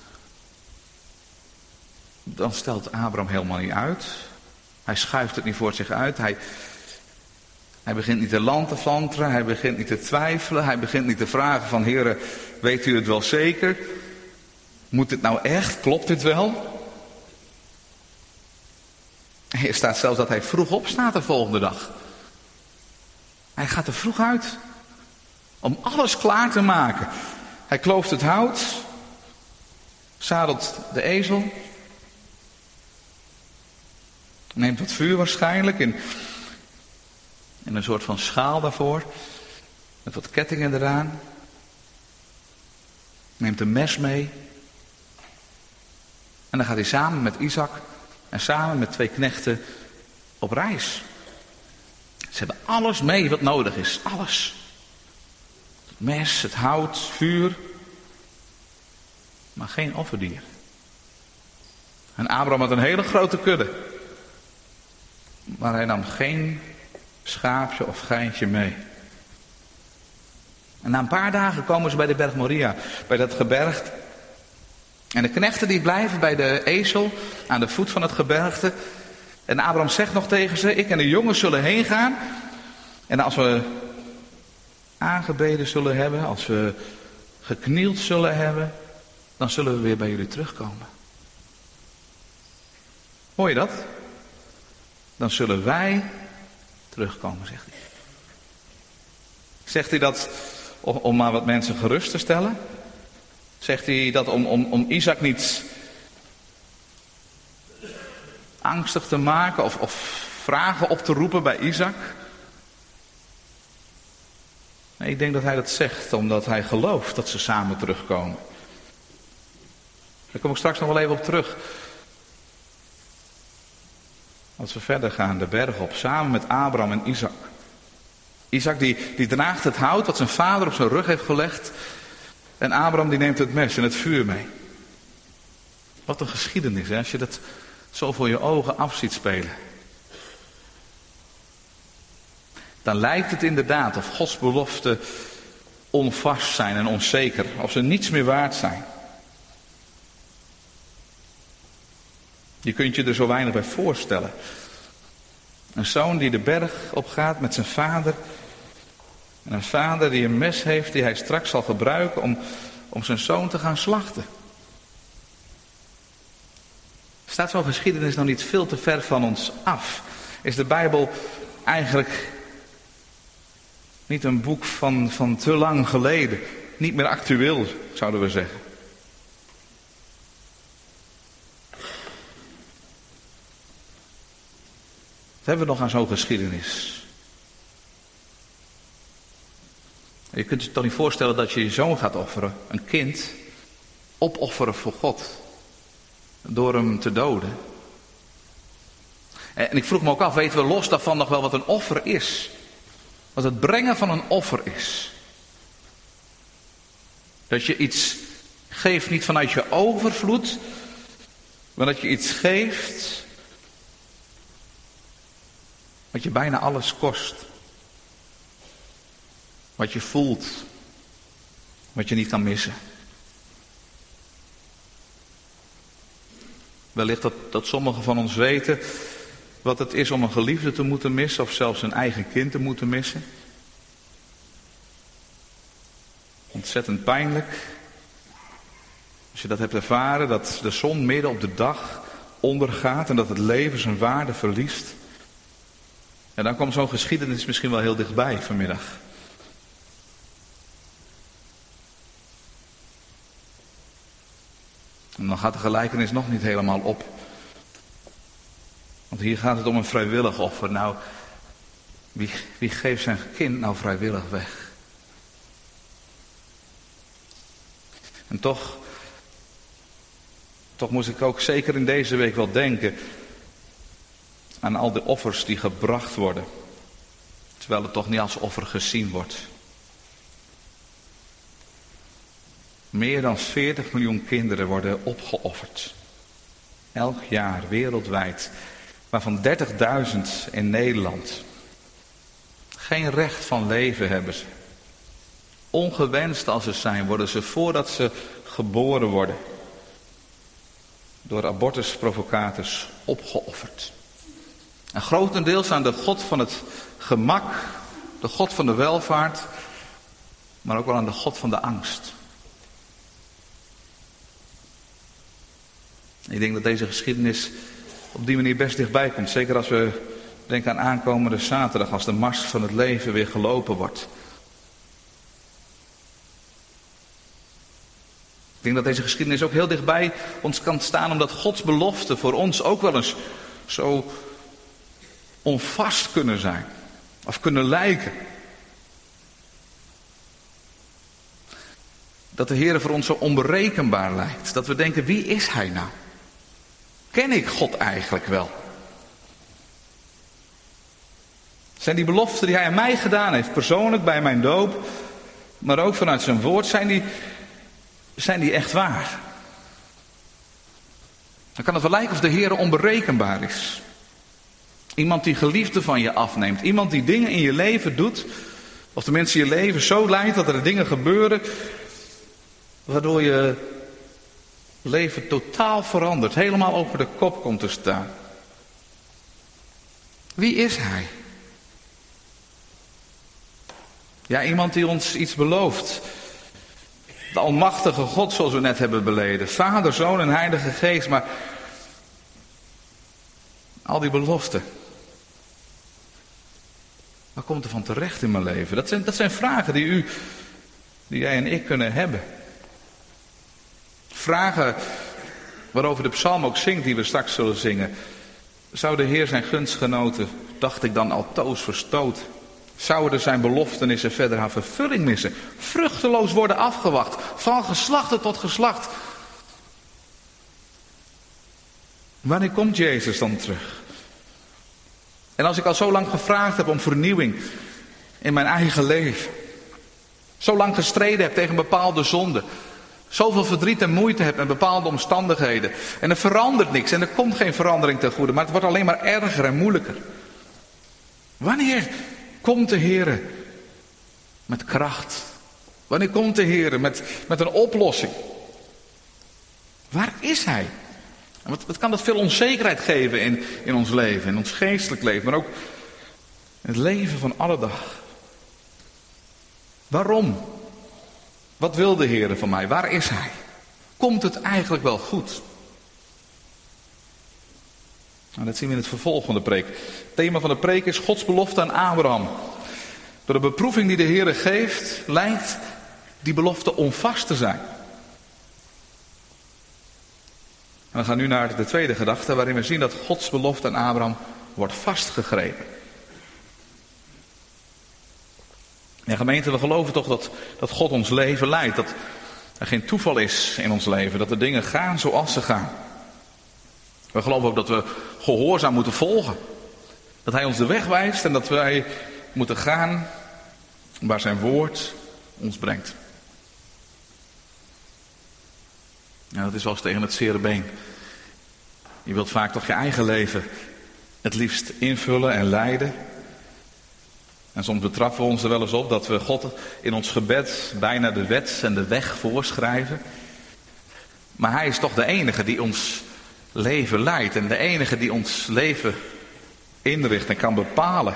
dan stelt Abraham helemaal niet uit. Hij schuift het niet voor zich uit. Hij begint niet te lanteflanteren. Hij begint niet te twijfelen. Hij begint niet te vragen van, Heere, weet u het wel zeker? Moet dit nou echt? Klopt dit wel? Er staat zelfs dat hij vroeg opstaat de volgende dag. Hij gaat er vroeg uit om alles klaar te maken. Hij klooft het hout, zadelt de ezel, neemt wat vuur waarschijnlijk in een soort van schaal daarvoor, met wat kettingen eraan, neemt een mes mee en dan gaat hij samen met Isaac en samen met 2 knechten op reis. Ze hebben alles mee wat nodig is, alles. Het mes, het hout, vuur, maar geen offerdier. En Abraham had een hele grote kudde, maar hij nam geen schaapje of geintje mee. En na een paar dagen komen ze bij de berg Moria, bij dat gebergte. En de knechten die blijven bij de ezel aan de voet van het gebergte. En Abraham zegt nog tegen ze, ik en de jongens zullen heen gaan. En als we aangebeden zullen hebben, als we geknield zullen hebben, dan zullen we weer bij jullie terugkomen. Hoor je dat? Dan zullen wij terugkomen, zegt hij. Zegt hij dat om maar wat mensen gerust te stellen? Zegt hij dat om Isaac niet angstig te maken of vragen op te roepen bij Isaac? Nee, ik denk dat hij dat zegt omdat hij gelooft dat ze samen terugkomen. Daar kom ik straks nog wel even op terug. Als we verder gaan, de berg op, samen met Abraham en Isaac. Isaac die draagt het hout wat zijn vader op zijn rug heeft gelegd. En Abraham die neemt het mes en het vuur mee. Wat een geschiedenis, hè, als je dat zo voor je ogen af ziet spelen. Dan lijkt het inderdaad of Gods beloften onvast zijn en onzeker. Of ze niets meer waard zijn. Je kunt je er zo weinig bij voorstellen. Een zoon die de berg opgaat met zijn vader. En een vader die een mes heeft die hij straks zal gebruiken om zijn zoon te gaan slachten. Staat zo'n geschiedenis nou niet veel te ver van ons af? Is de Bijbel eigenlijk niet een boek van te lang geleden? Niet meer actueel, zouden we zeggen. hebben we nog aan zo'n geschiedenis? Je kunt je toch niet voorstellen dat je je zoon gaat offeren, een kind, opofferen voor God, door hem te doden. En ik vroeg me ook af, weten we los daarvan nog wel wat een offer is? Wat het brengen van een offer is. Dat je iets geeft niet vanuit je overvloed, maar dat je iets geeft wat je bijna alles kost. Wat je voelt, wat je niet kan missen. Wellicht dat sommigen van ons weten wat het is om een geliefde te moeten missen, of zelfs een eigen kind te moeten missen. Ontzettend pijnlijk. Als je dat hebt ervaren, dat de zon midden op de dag ondergaat en dat het leven zijn waarde verliest. En dan komt zo'n geschiedenis misschien wel heel dichtbij vanmiddag. En dan gaat de gelijkenis nog niet helemaal op. Want hier gaat het om een vrijwillig offer. Nou, wie geeft zijn kind nou vrijwillig weg? En toch moest ik ook zeker in deze week wel denken aan al de offers die gebracht worden. Terwijl het toch niet als offer gezien wordt. Meer dan 40 miljoen kinderen worden opgeofferd. Elk jaar wereldwijd. Waarvan 30.000 in Nederland. Geen recht van leven hebben ze. Ongewenst als ze zijn, worden ze voordat ze geboren worden door abortusprovocators opgeofferd. En grotendeels aan de God van het gemak, de God van de welvaart, maar ook wel aan de God van de angst. Ik denk dat deze geschiedenis op die manier best dichtbij komt. Zeker als we denken aan aankomende zaterdag, als de mars van het leven weer gelopen wordt. Ik denk dat deze geschiedenis ook heel dichtbij ons kan staan, omdat Gods beloften voor ons ook wel eens zo onvast kunnen zijn. Of kunnen lijken. Dat de Heer voor ons zo onberekenbaar lijkt. Dat we denken, wie is Hij nou? Ken ik God eigenlijk wel? Zijn die beloften die Hij aan mij gedaan heeft, persoonlijk bij mijn doop, maar ook vanuit zijn woord, zijn die echt waar? Dan kan het wel lijken of de Heer onberekenbaar is. Iemand die geliefden van je afneemt. Iemand die dingen in je leven doet, of tenminste je leven zo leidt dat er dingen gebeuren waardoor je leven totaal verandert, helemaal over de kop komt te staan. Wie is Hij? Ja, iemand die ons iets belooft. De almachtige God, zoals we net hebben beleden. Vader, Zoon en Heilige Geest, maar al die beloften. Wat komt er van terecht in mijn leven? Dat zijn vragen die jij en ik kunnen hebben. Vragen waarover de psalm ook zingt, die we straks zullen zingen. Zou de Heer zijn gunstgenoten, dacht ik dan, altoos verstoten? Zouden zijn beloftenissen verder haar vervulling missen? Vruchteloos worden afgewacht, van geslachte tot geslacht. Wanneer komt Jezus dan terug? En als ik al zo lang gevraagd heb om vernieuwing in mijn eigen leven. Zo lang gestreden heb tegen bepaalde zonden. Zoveel verdriet en moeite heb met bepaalde omstandigheden. En er verandert niks en er komt geen verandering ten goede. Maar het wordt alleen maar erger en moeilijker. Wanneer komt de Heer met kracht? Wanneer komt de Heer met een oplossing? Waar is Hij? En wat kan dat veel onzekerheid geven in ons leven, in ons geestelijk leven, maar ook in het leven van alle dag. Waarom? Wat wil de Heer van mij? Waar is Hij? Komt het eigenlijk wel goed? Nou, dat zien we in het vervolg van de preek. Het thema van de preek is Gods belofte aan Abraham. Door de beproeving die de Heer geeft, lijkt die belofte onvast te zijn. En we gaan nu naar de tweede gedachte, waarin we zien dat Gods belofte aan Abraham wordt vastgegrepen. En gemeente, we geloven toch dat God ons leven leidt. Dat er geen toeval is in ons leven. Dat de dingen gaan zoals ze gaan. We geloven ook dat we gehoorzaam moeten volgen. Dat hij ons de weg wijst en dat wij moeten gaan waar zijn woord ons brengt. En dat is wel eens tegen het zere been. Je wilt vaak toch je eigen leven het liefst invullen en leiden. En soms betrappen we ons er wel eens op dat we God in ons gebed bijna de wet en de weg voorschrijven. Maar hij is toch de enige die ons leven leidt. En de enige die ons leven inricht en kan bepalen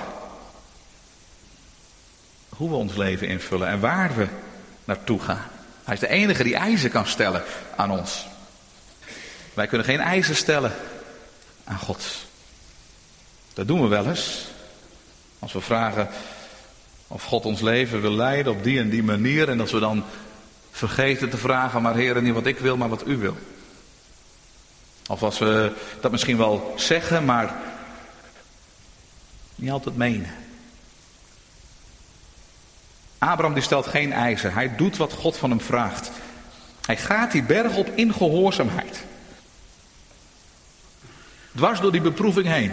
hoe we ons leven invullen en waar we naartoe gaan. Hij is de enige die eisen kan stellen aan ons. Wij kunnen geen eisen stellen aan God. Dat doen we wel eens. Als we vragen of God ons leven wil leiden op die en die manier. En dat we dan vergeten te vragen, maar Heer, niet wat ik wil, maar wat u wil. Of als we dat misschien wel zeggen, maar niet altijd menen. Abraham die stelt geen eisen. Hij doet wat God van hem vraagt. Hij gaat die berg op in gehoorzaamheid. Dwars door die beproeving heen.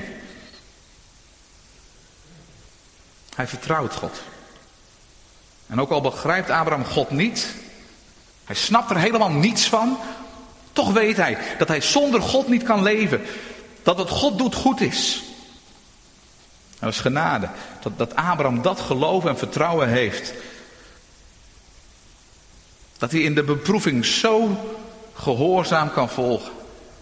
Hij vertrouwt God. En ook al begrijpt Abraham God niet. Hij snapt er helemaal niets van. Toch weet hij dat hij zonder God niet kan leven. Dat wat God doet goed is. En dat is genade. Dat Abraham dat geloof en vertrouwen heeft. Dat hij in de beproeving zo gehoorzaam kan volgen.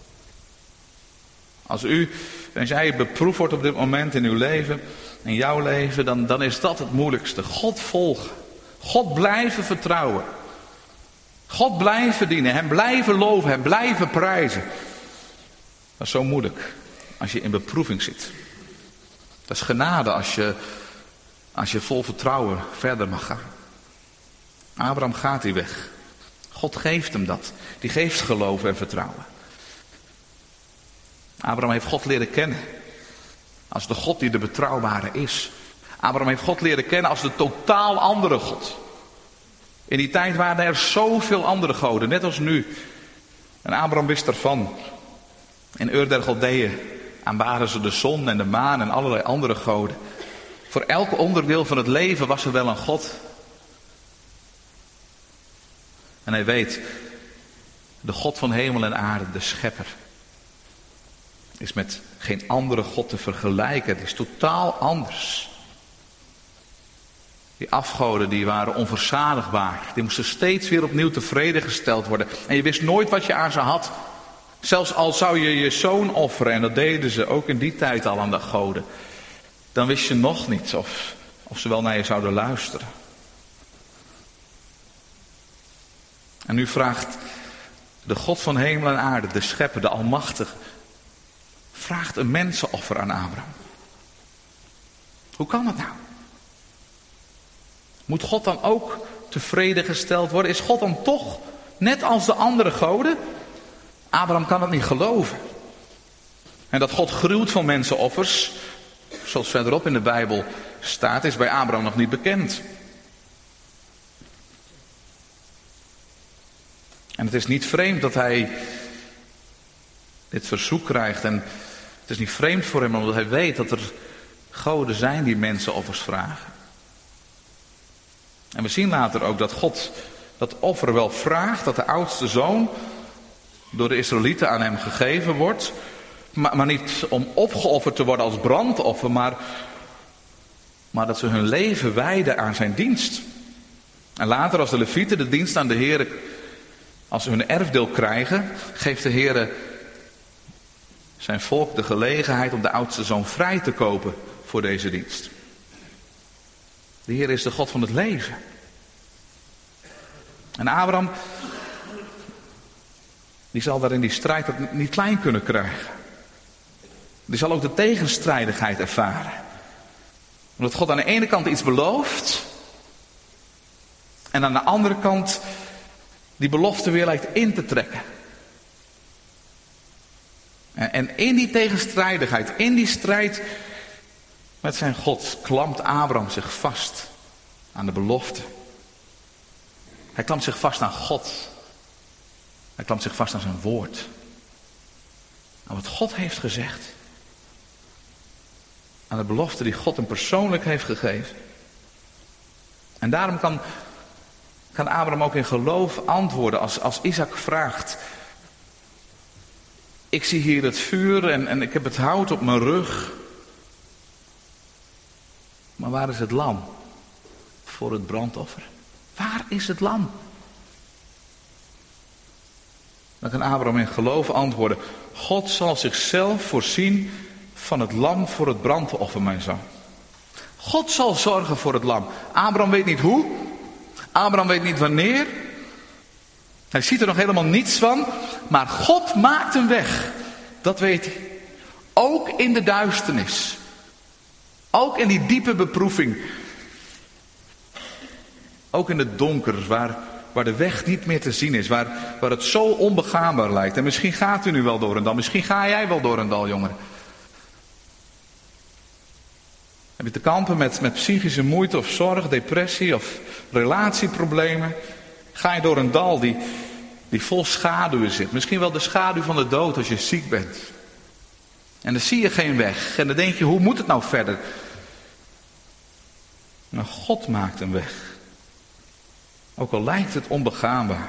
Als jij beproefd wordt op dit moment in uw leven, in jouw leven, dan is dat het moeilijkste. God volgen. God blijven vertrouwen. God blijven dienen. Hem blijven loven. Hem blijven prijzen. Dat is zo moeilijk als je in beproeving zit. Dat is genade als je vol vertrouwen verder mag gaan. Abraham gaat die weg. God geeft hem dat. Die geeft geloof en vertrouwen. Abraham heeft God leren kennen als de God die de betrouwbare is. Abraham heeft God leren kennen als de totaal andere God. In die tijd waren er zoveel andere goden, net als nu. En Abraham wist ervan. In Ur der Galdeeën aanbaden ze de zon en de maan en allerlei andere goden. Voor elk onderdeel van het leven was er wel een God. En hij weet, de God van hemel en aarde, de schepper, is met geen andere God te vergelijken. Het is totaal anders. Die afgoden die waren onverzadigbaar. Die moesten steeds weer opnieuw tevreden gesteld worden. En je wist nooit wat je aan ze had. Zelfs al zou je je zoon offeren, en dat deden ze ook in die tijd al aan de goden. Dan wist je nog niet of ze wel naar je zouden luisteren. En nu vraagt de God van hemel en aarde, de schepper, de almachtige, vraagt een mensenoffer aan Abraham. Hoe kan dat nou? Moet God dan ook tevreden gesteld worden? Is God dan toch net als de andere goden? Abraham kan het niet geloven. En dat God gruwt van mensenoffers, zoals verderop in de Bijbel staat, is bij Abraham nog niet bekend. En het is niet vreemd dat hij dit verzoek krijgt. En het is niet vreemd voor hem, omdat hij weet dat er goden zijn die mensenoffers vragen. En we zien later ook dat God dat offer wel vraagt, dat de oudste zoon door de Israëlieten aan hem gegeven wordt. Maar niet om opgeofferd te worden als brandoffer, maar dat ze hun leven wijden aan zijn dienst. En later, als de Levieten de dienst aan de Heer, als ze hun erfdeel krijgen, geeft de Heer zijn volk de gelegenheid om de oudste zoon vrij te kopen voor deze dienst. De Heer is de God van het leven. En Abraham, die zal daar in die strijd het niet klein kunnen krijgen. Die zal ook de tegenstrijdigheid ervaren. Omdat God aan de ene kant iets belooft, en aan de andere kant die belofte weer lijkt in te trekken. En in die tegenstrijdigheid, in die strijd met zijn God, klampt Abraham zich vast aan de belofte. Hij klampt zich vast aan God. Hij klampt zich vast aan zijn woord. Aan wat God heeft gezegd. Aan de belofte die God hem persoonlijk heeft gegeven. En daarom kan Abraham ook in geloof antwoorden als Isaac vraagt. Ik zie hier het vuur en ik heb het hout op mijn rug. Maar waar is het lam voor het brandoffer? Waar is het lam? Dan kan Abraham in geloof antwoorden. God zal zichzelf voorzien van het lam voor het brandoffer, mijn zoon. God zal zorgen voor het lam. Abraham weet niet hoe. Abraham weet niet wanneer. Hij ziet er nog helemaal niets van. Maar God maakt een weg. Dat weet hij. Ook in de duisternis. Ook in die diepe beproeving. Ook in het donker waar de weg niet meer te zien is. Waar het zo onbegaanbaar lijkt. En misschien gaat u nu wel door een dal. Misschien ga jij wel door een dal, jongeren. Heb je te kampen met psychische moeite of zorg, depressie of relatieproblemen? Ga je door een dal die vol schaduwen zit. Misschien wel de schaduw van de dood als je ziek bent. En dan zie je geen weg. En dan denk je, hoe moet het nou verder? Maar God maakt een weg. Ook al lijkt het onbegaanbaar.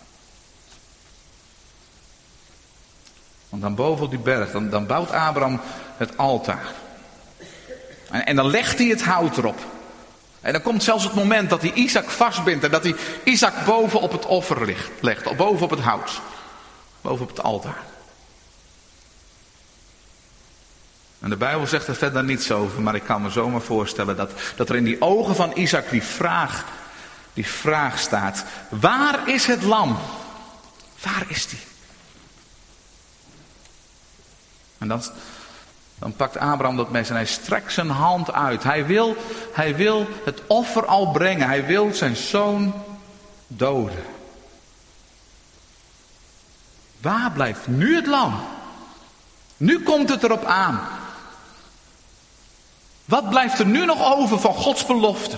Want dan boven op die berg, dan bouwt Abraham het altaar. En dan legt hij het hout erop. En dan komt zelfs het moment dat hij Isaac vastbindt. En dat hij Isaac boven op het offer legt. Boven op het hout. Boven op het altaar. En de Bijbel zegt er verder niets over. Maar ik kan me zomaar voorstellen dat er in die ogen van Isaac die vraag staat. Waar is het lam? Waar is die? En dan pakt Abraham dat mes en hij strekt zijn hand uit. Hij wil het offer al brengen. Hij wil zijn zoon doden. Waar blijft nu het lam? Nu komt het erop aan. Wat blijft er nu nog over van Gods belofte?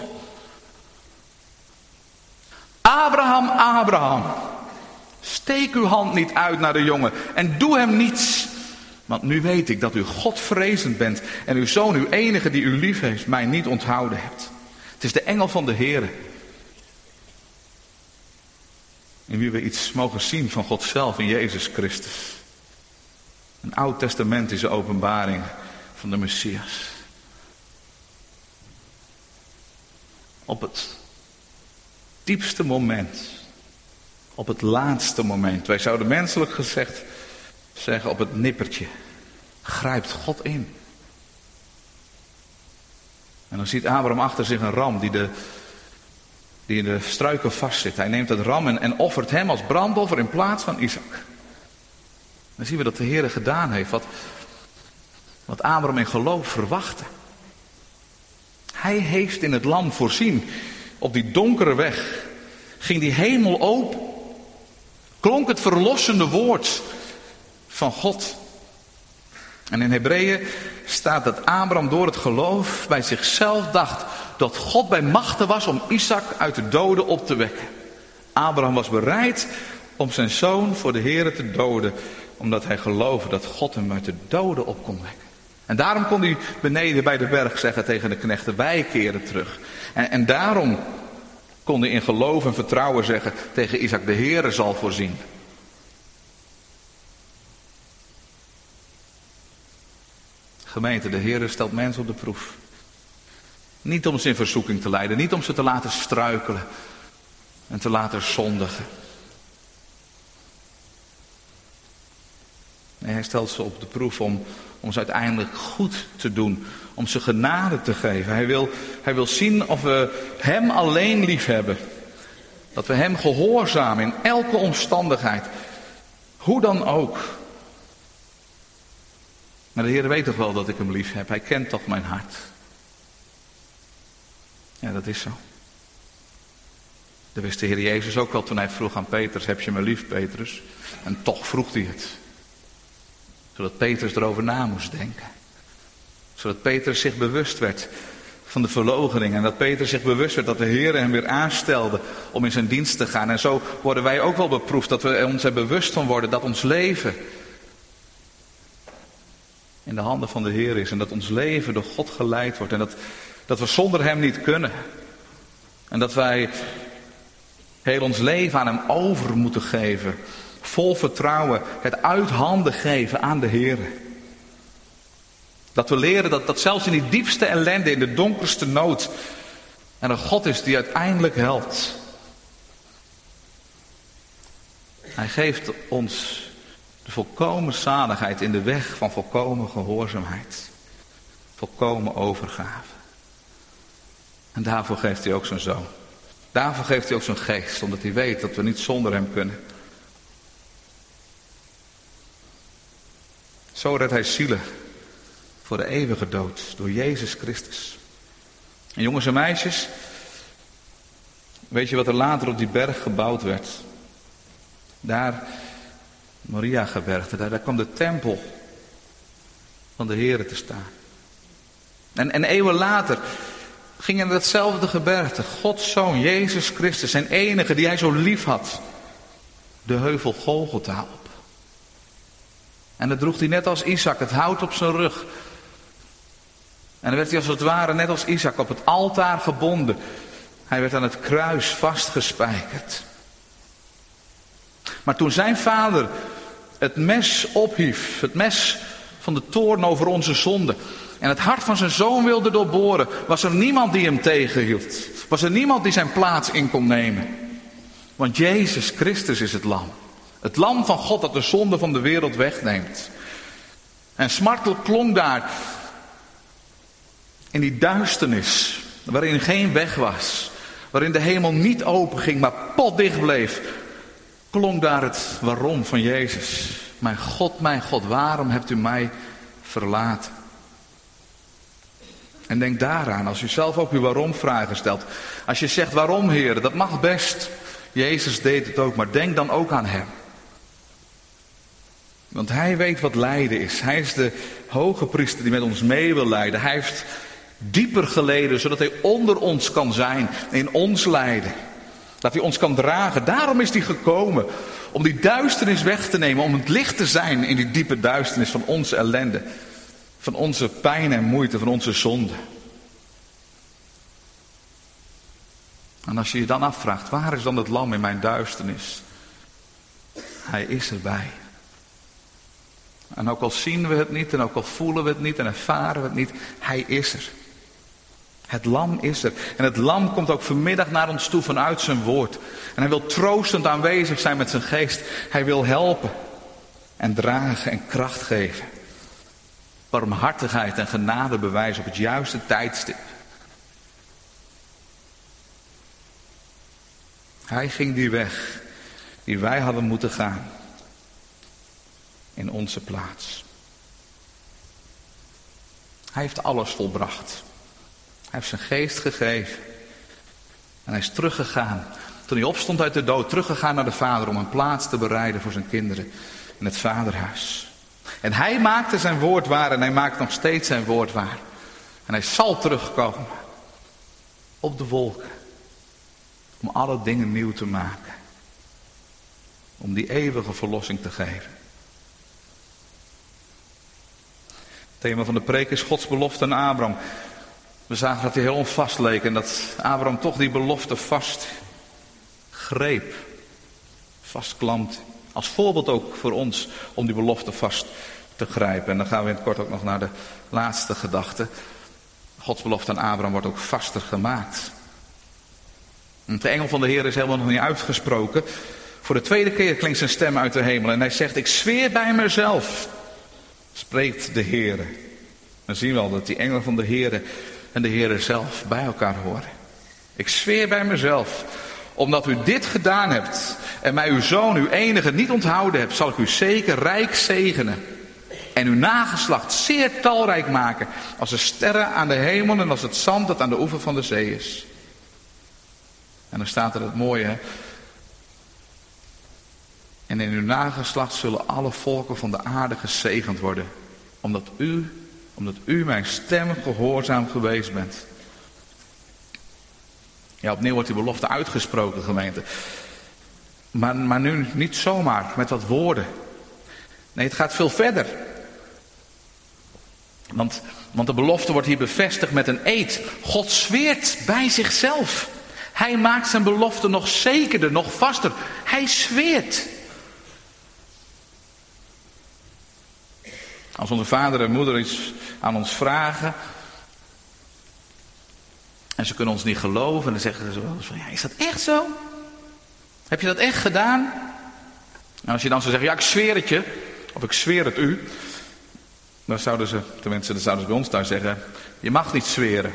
Abraham, Abraham. Steek uw hand niet uit naar de jongen en doe hem niets. Want nu weet ik dat u Godvrezend bent en uw zoon, uw enige die u lief heeft, mij niet onthouden hebt. Het is de engel van de Heere. In wie we iets mogen zien van God zelf in Jezus Christus. Een oud-testamentische openbaring van de Messias. Op het diepste moment. Op het laatste moment. Wij zouden menselijk gezegd zeggen op het nippertje. Grijpt God in. En dan ziet Abraham achter zich een ram die in de struiken vastzit. Hij neemt het ram en offert hem als brandoffer in plaats van Isaac. Dan zien we dat de Heer gedaan heeft wat Abraham in geloof verwachtte. Hij heeft in het lam voorzien. Op die donkere weg ging die hemel open. Klonk het verlossende woord van God. En in Hebreeën staat dat Abraham door het geloof bij zichzelf dacht dat God bij machte was om Isaac uit de doden op te wekken. Abraham was bereid om zijn zoon voor de Heere te doden, omdat hij geloofde dat God hem uit de doden op kon wekken. En daarom kon hij beneden bij de berg zeggen tegen de knechten, wij keren terug. En daarom kon hij in geloof en vertrouwen zeggen tegen Isaac, de Heere zal voorzien. Gemeente, de Heere stelt mensen op de proef. Niet om ze in verzoeking te leiden, niet om ze te laten struikelen en te laten zondigen. Nee, hij stelt ze op de proef om ze uiteindelijk goed te doen. Om ze genade te geven. Hij wil zien of we hem alleen lief hebben. Dat we hem gehoorzamen in elke omstandigheid. Hoe dan ook. Maar de Heer weet toch wel dat ik hem lief heb. Hij kent toch mijn hart. Ja, dat is zo. Dat wist de Heer Jezus ook wel toen hij vroeg aan Petrus, heb je me lief, Petrus? En toch vroeg hij het. Zodat Petrus erover na moest denken. Zodat Petrus zich bewust werd van de verloochening. En dat Petrus zich bewust werd dat de Heer hem weer aanstelde om in zijn dienst te gaan. En zo worden wij ook wel beproefd, dat we ons er bewust van worden dat ons leven in de handen van de Heer is. En dat ons leven door God geleid wordt. En dat we zonder hem niet kunnen. En dat wij heel ons leven aan hem over moeten geven. Vol vertrouwen het uit handen geven aan de Heer. Dat we leren dat zelfs in die diepste ellende, in de donkerste nood, er een God is die uiteindelijk helpt. Hij geeft ons de volkomen zaligheid in de weg van volkomen gehoorzaamheid. Volkomen overgave. En daarvoor geeft hij ook zijn zoon. Daarvoor geeft hij ook zijn geest, omdat hij weet dat we niet zonder hem kunnen. Zo redt hij zielen voor de eeuwige dood door Jezus Christus. En jongens en meisjes, weet je wat er later op die berg gebouwd werd? Daar, Moriah-gebergte, daar kwam de tempel van de Heere te staan. En eeuwen later ging in datzelfde gebergte Gods Zoon, Jezus Christus, zijn enige die hij zo lief had, de heuvel Golgotha op. En dat droeg hij net als Isaac, het hout op zijn rug. En dan werd hij als het ware net als Isaac op het altaar gebonden. Hij werd aan het kruis vastgespijkerd. Maar toen zijn vader het mes ophief, het mes van de toorn over onze zonde, en het hart van zijn zoon wilde doorboren, was er niemand die hem tegenhield. Was er niemand die zijn plaats in kon nemen. Want Jezus Christus is het lam. Het lam van God dat de zonde van de wereld wegneemt. En smartelijk klonk daar in die duisternis, waarin geen weg was, waarin de hemel niet open ging, maar potdicht bleef, klonk daar het waarom van Jezus. Mijn God, waarom hebt u mij verlaten? En denk daaraan, als u zelf ook uw waarom vragen stelt. Als je zegt waarom, Heer, dat mag best. Jezus deed het ook, maar denk dan ook aan hem. Want hij weet wat lijden is. Hij is de hoge priester die met ons mee wil lijden. Hij heeft dieper geleden, zodat hij onder ons kan zijn, in ons lijden. Dat hij ons kan dragen. Daarom is hij gekomen, om die duisternis weg te nemen, om het licht te zijn in die diepe duisternis van onze ellende. Van onze pijn en moeite, van onze zonde. En als je je dan afvraagt, waar is dan het lam in mijn duisternis? Hij is erbij. En ook al zien we het niet, en ook al voelen we het niet, en ervaren we het niet, hij is er. Het lam is er. En het lam komt ook vanmiddag naar ons toe vanuit zijn woord. En hij wil troostend aanwezig zijn met zijn geest. Hij wil helpen en dragen en kracht geven. Barmhartigheid en genade bewijzen op het juiste tijdstip. Hij ging die weg die wij hadden moeten gaan in onze plaats. Hij heeft alles volbracht. Hij heeft zijn geest gegeven. En hij is teruggegaan. Toen hij opstond uit de dood, teruggegaan naar de Vader om een plaats te bereiden voor zijn kinderen in het Vaderhuis. En hij maakte zijn woord waar en hij maakt nog steeds zijn woord waar. En hij zal terugkomen op de wolken om alle dingen nieuw te maken. Om die eeuwige verlossing te geven. Het thema van de preek is Gods belofte aan Abraham. We zagen dat hij heel onvast leek en dat Abraham toch die belofte vast greep. Vastklampt. Als voorbeeld ook voor ons om die belofte vast te grijpen. En dan gaan we in het kort ook nog naar de laatste gedachte. Gods belofte aan Abraham wordt ook vaster gemaakt. En de engel van de Heer is helemaal nog niet uitgesproken. Voor de tweede keer klinkt zijn stem uit de hemel. En hij zegt, ik zweer bij mezelf, spreekt de Heer. Dan zien we al dat die engel van de Heer en de Heer zelf bij elkaar horen. Ik zweer bij mezelf, omdat u dit gedaan hebt en mij uw zoon, uw enige, niet onthouden hebt, zal ik u zeker rijk zegenen. En uw nageslacht zeer talrijk maken, als de sterren aan de hemel en als het zand dat aan de oever van de zee is. En dan staat er het mooie, hè? En in uw nageslacht zullen alle volken van de aarde gezegend worden. Omdat u mijn stem gehoorzaam geweest bent. Ja, opnieuw wordt die belofte uitgesproken, gemeente. Maar nu niet zomaar, met wat woorden. Nee, het gaat veel verder. Want de belofte wordt hier bevestigd met een eed. God zweert bij zichzelf. Hij maakt zijn belofte nog zekerder, nog vaster. Hij zweert. Als onze vader en moeder iets aan ons vragen en ze kunnen ons niet geloven, dan zeggen ze wel eens van, ja, is dat echt zo? Heb je dat echt gedaan? En als je dan zou zeggen, ja, ik zweer het je, of ik zweer het u, dan zouden ze, tenminste dat zouden ze bij ons thuis zeggen, je mag niet zweren.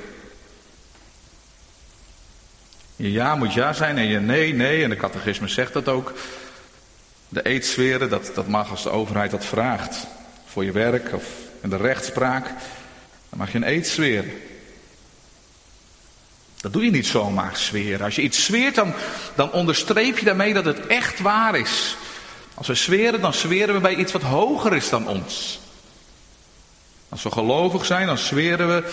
Je ja moet ja zijn en je nee, nee, en de catechisme zegt dat ook. De eed zweren, dat mag als de overheid dat vraagt. Voor je werk of in de rechtspraak, dan mag je een eed zweren. Dat doe je niet zomaar, zweren. Als je iets zweert, dan onderstreep je daarmee dat het echt waar is. Als we zweren, dan zweren we bij iets wat hoger is dan ons. Als we gelovig zijn, dan zweren we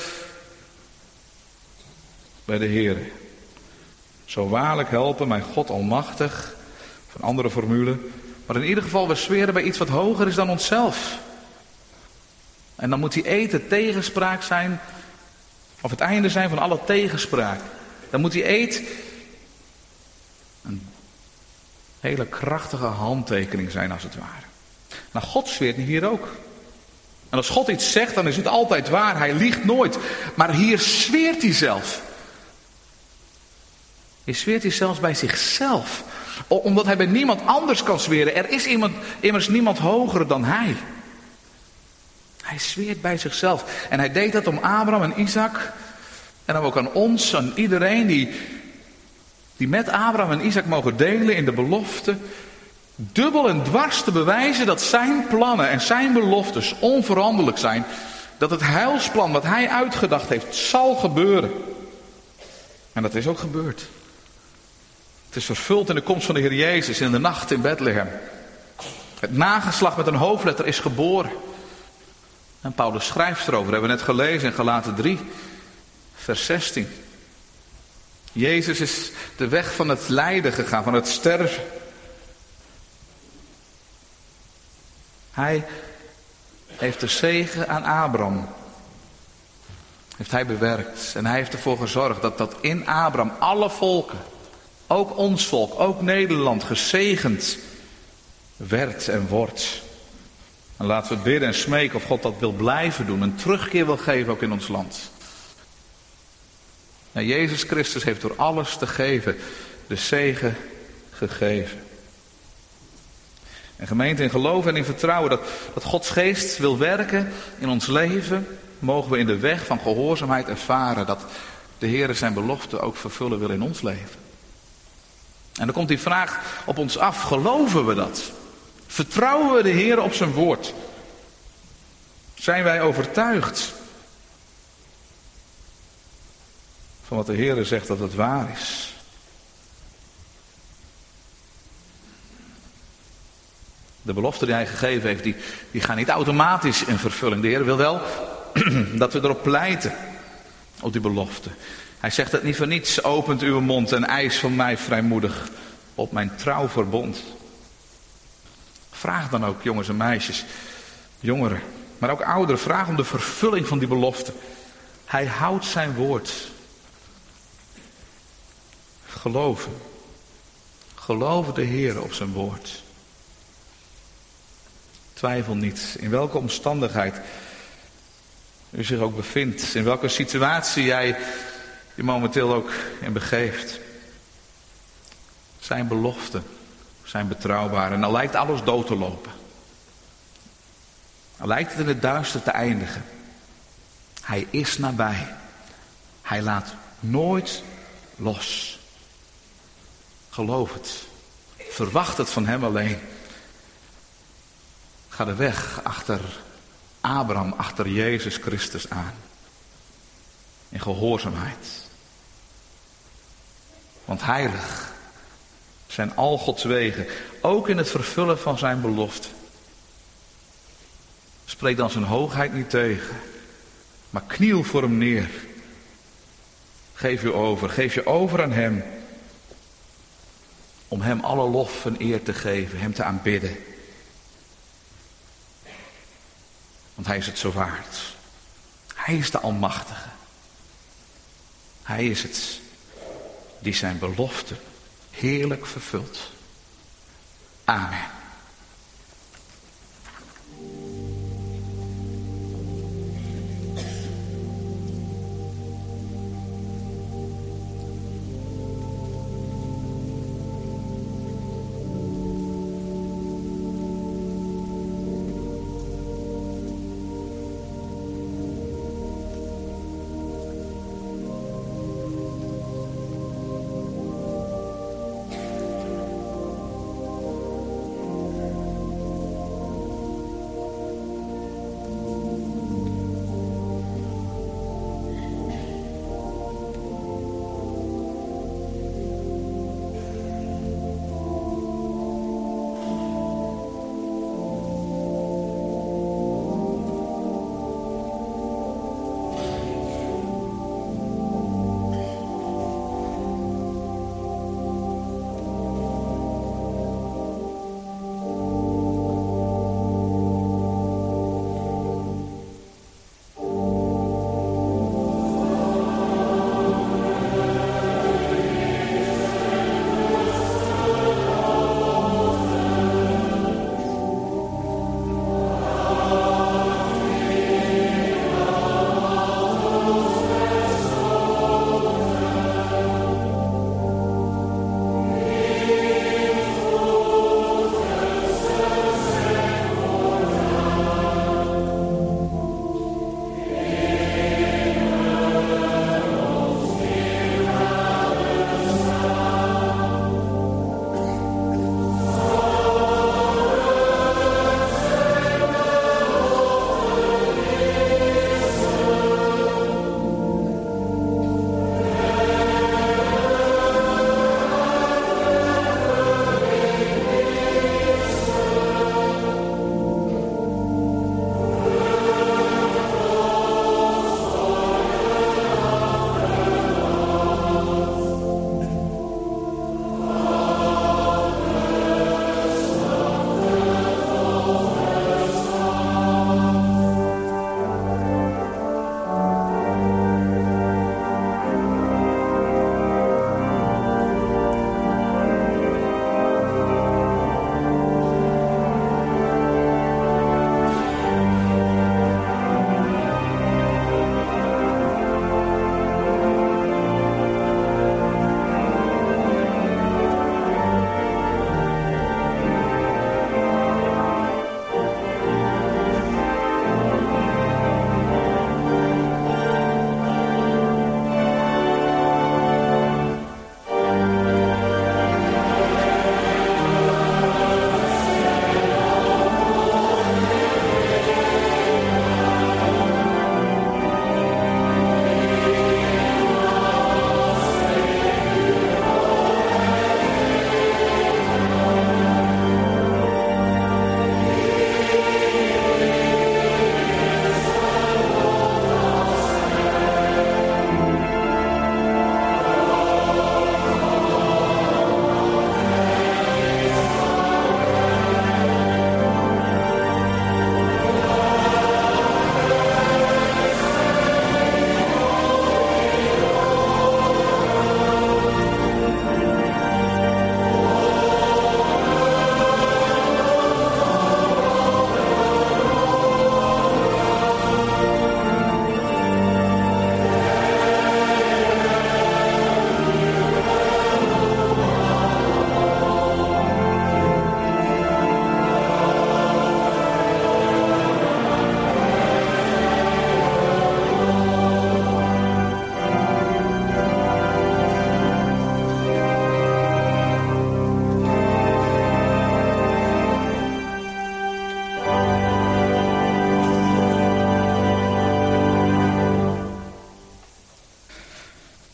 bij de Heer. Zo waarlijk helpen mij God almachtig, of een andere formule. Maar in ieder geval, we zweren bij iets wat hoger is dan onszelf. En dan moet die eed de tegenspraak zijn, of het einde zijn van alle tegenspraak. Dan moet die eed een hele krachtige handtekening zijn als het ware. Nou, God zweert hier ook. En als God iets zegt, dan is het altijd waar. Hij liegt nooit. Maar hier zweert hij zelf. Hier zweert hij zelfs bij zichzelf. Omdat hij bij niemand anders kan zweren. Er is immers niemand hoger dan hij. Hij zweert bij zichzelf. En hij deed dat om Abraham en Isaac. En dan ook aan ons, aan iedereen die met Abraham en Isaac mogen delen in de belofte. Dubbel en dwars te bewijzen dat zijn plannen en zijn beloftes onveranderlijk zijn. Dat het heilsplan wat hij uitgedacht heeft zal gebeuren. En dat is ook gebeurd. Het is vervuld in de komst van de Heer Jezus in de nacht in Bethlehem. Het nageslacht met een hoofdletter is geboren. En Paulus schrijft erover, hebben we net gelezen in Galaten 3, vers 16. Jezus is de weg van het lijden gegaan, van het sterven. Hij heeft de zegen aan Abraham, heeft hij bewerkt. En hij heeft ervoor gezorgd dat in Abraham alle volken, ook ons volk, ook Nederland, gezegend werd en wordt. En laten we bidden en smeken of God dat wil blijven doen. Een terugkeer wil geven ook in ons land. En Jezus Christus heeft door alles te geven de zegen gegeven. En gemeente, in geloof en in vertrouwen dat Gods geest wil werken in ons leven, mogen we in de weg van gehoorzaamheid ervaren dat de Heer zijn belofte ook vervullen wil in ons leven. En dan komt die vraag op ons af, geloven we dat? Vertrouwen we de Heer op zijn woord? Zijn wij overtuigd van wat de Heer zegt dat het waar is? De beloften die hij gegeven heeft, die gaan niet automatisch in vervulling. De Heer wil wel dat we erop pleiten, op die belofte. Hij zegt het niet voor niets, opent uw mond en eis van mij vrijmoedig op mijn trouw verbond. Vraag dan ook, jongens en meisjes, jongeren, maar ook ouderen, vraag om de vervulling van die belofte. Hij houdt zijn woord. Geloven. Geloven de Heer op zijn woord. Twijfel niet, in welke omstandigheid u zich ook bevindt, in welke situatie jij je momenteel ook in begeeft. Zijn beloften zijn betrouwbaar en al lijkt alles dood te lopen. Al lijkt het in het duister te eindigen. Hij is nabij. Hij laat nooit los. Geloof het. Verwacht het van hem alleen. Ga de weg achter Abraham, achter Jezus Christus aan. In gehoorzaamheid. Want heilig zijn al Gods wegen. ook in het vervullen van zijn belofte. Spreek dan zijn hoogheid niet tegen, maar kniel voor hem neer. Geef je over aan hem. Om hem alle lof en eer te geven, hem te aanbidden. Want hij is het zo waard. Hij is de Almachtige. Hij is het die zijn belofte heerlijk vervult. Amen.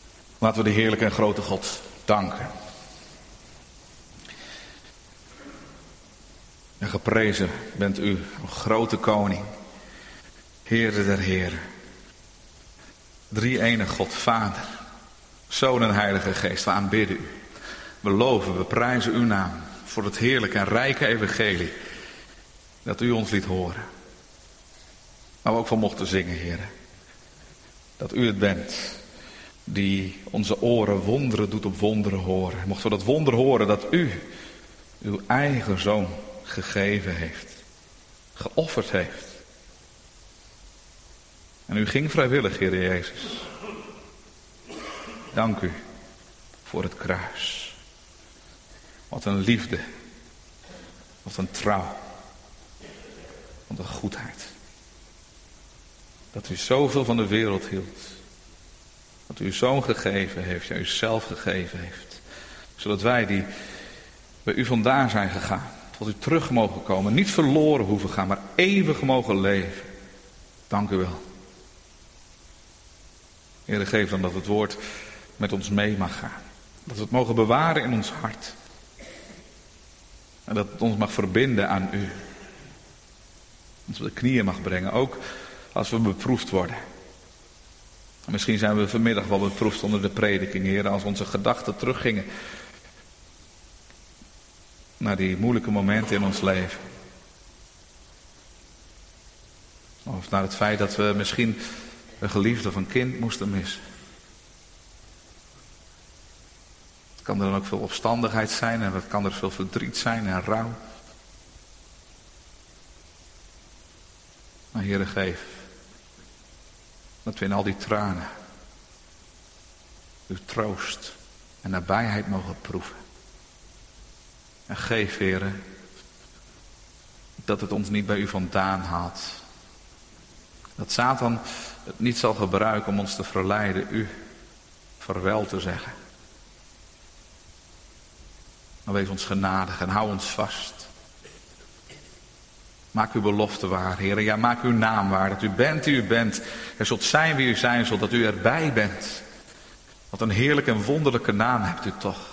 Laten we de heerlijke en grote God danken. geprezen bent u, o grote koning, Heere der heren. Drie-enige God, Vader, Zoon en Heilige Geest, we aanbidden u. We loven, we prijzen uw naam voor het heerlijke en rijke evangelie dat u ons liet horen. Maar we ook van mochten zingen, Heere. Dat u het bent die onze oren wonderen doet op wonderen horen. Mochten we dat wonder horen dat u uw eigen Zoon gegeven heeft. Geofferd heeft. En u ging vrijwillig, Heer Jezus. Dank u voor het kruis. Wat een liefde. Wat een trouw. Wat een goedheid. Dat u zoveel van de wereld hield. Dat u uw Zoon gegeven heeft. Ja, u zelf gegeven heeft. Zodat wij die bij u vandaan zijn gegaan. Tot u terug mogen komen. Niet verloren hoeven gaan, maar eeuwig mogen leven. Dank u wel. Heere, geef dan dat het woord met ons mee mag gaan. Dat we het mogen bewaren in ons hart. En dat het ons mag verbinden aan u. Ons op de knieën mag brengen, ook als we beproefd worden. En misschien zijn we vanmiddag wel beproefd onder de prediking, Heer, als onze gedachten teruggingen naar die moeilijke momenten in ons leven. Of naar het feit dat we misschien een geliefde of een kind moesten missen. Het kan er dan ook veel opstandigheid zijn en het kan er veel verdriet zijn en rouw. Maar Heere, geef dat we in al die tranen uw troost en nabijheid mogen proeven. En geef, Heere, dat het ons niet bij u vandaan haalt. Dat Satan het niet zal gebruiken om ons te verleiden u vaarwel te zeggen. Maar wees ons genadig en hou ons vast. Maak uw belofte waar, Heer. Ja, maak uw naam waar. Dat u bent die u bent. Er zult zijn wie u zijn zult. Dat u erbij bent. Wat een heerlijke en wonderlijke naam hebt u toch.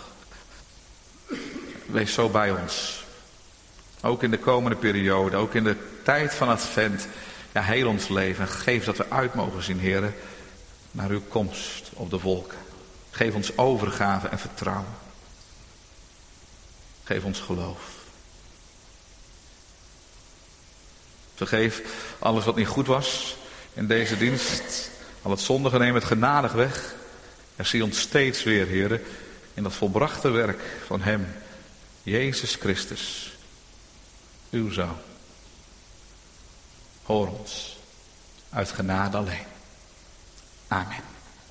Wees zo bij ons. Ook in de komende periode. Ook in de tijd van Advent. Ja, heel ons leven. Geef dat we uit mogen zien, Heer. Naar uw komst op de wolken. Geef ons overgave en vertrouwen. Geef ons geloof. Vergeef alles wat niet goed was in deze dienst. Al het zondige neem het genadig weg. En zie ons steeds weer, Heer, in dat volbrachte werk van Hem. Jezus Christus. Uw Zoon. Hoor ons. Uit genade alleen. Amen.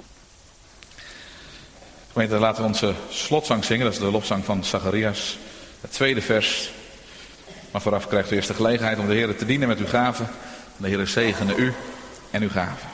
Gemeente, laten we onze slotzang zingen. Dat is de lofzang van Zacharias. Het tweede vers. Maar vooraf krijgt u eerst de gelegenheid om de Heer te dienen met uw gaven. De Heer zegene u en uw gaven.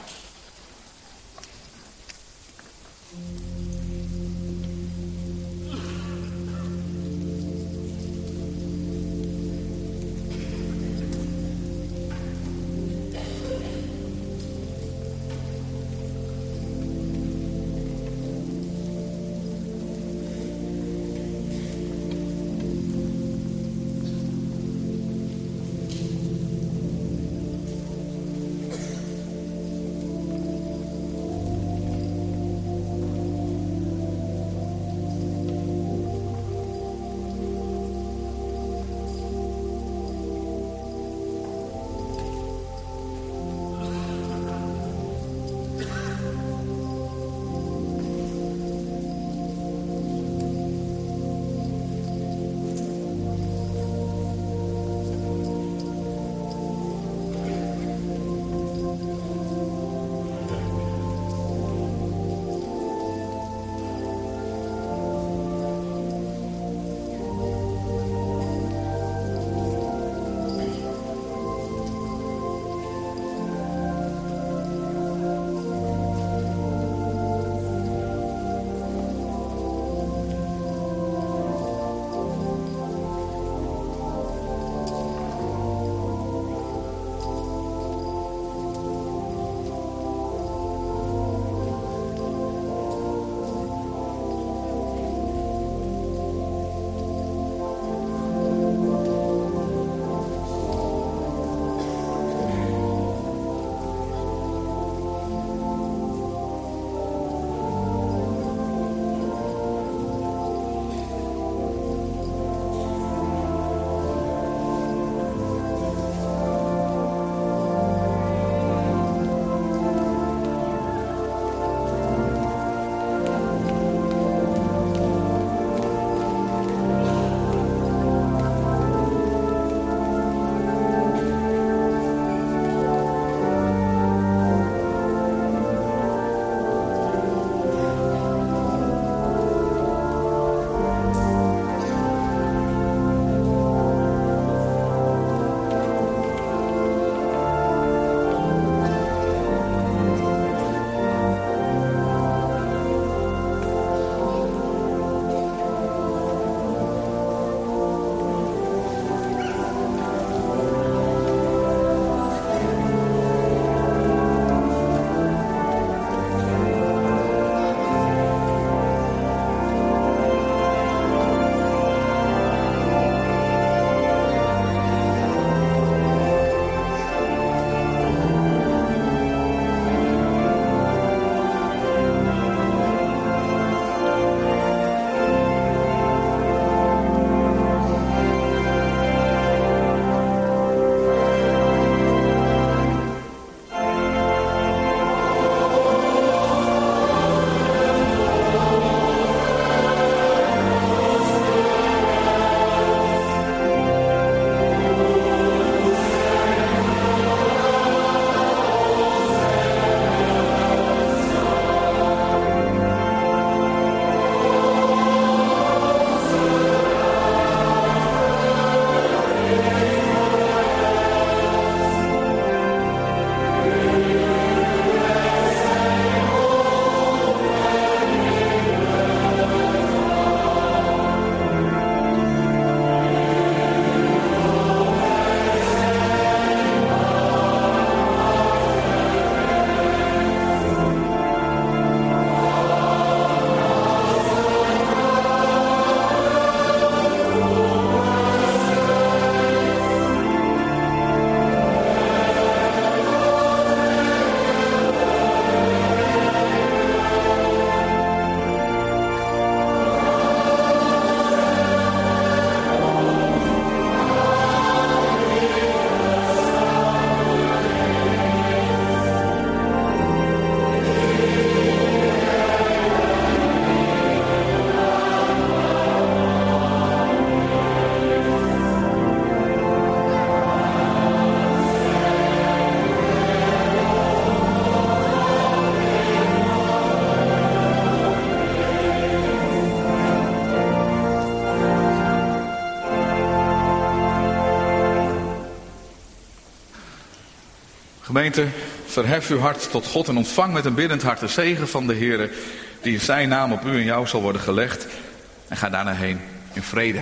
Gemeente, verhef uw hart tot God en ontvang met een biddend hart de zegen van de Heere, die in zijn naam op u en jou zal worden gelegd. En ga daarna heen in vrede.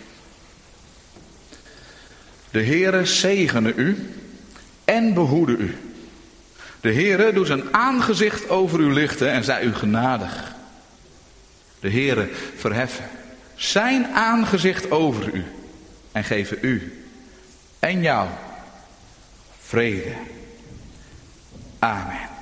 De Heere zegene u en behoede u. De Heere doet zijn aangezicht over u lichten en zij u genadig. De Heere verheffen zijn aangezicht over u en geven u en jou vrede. Amen.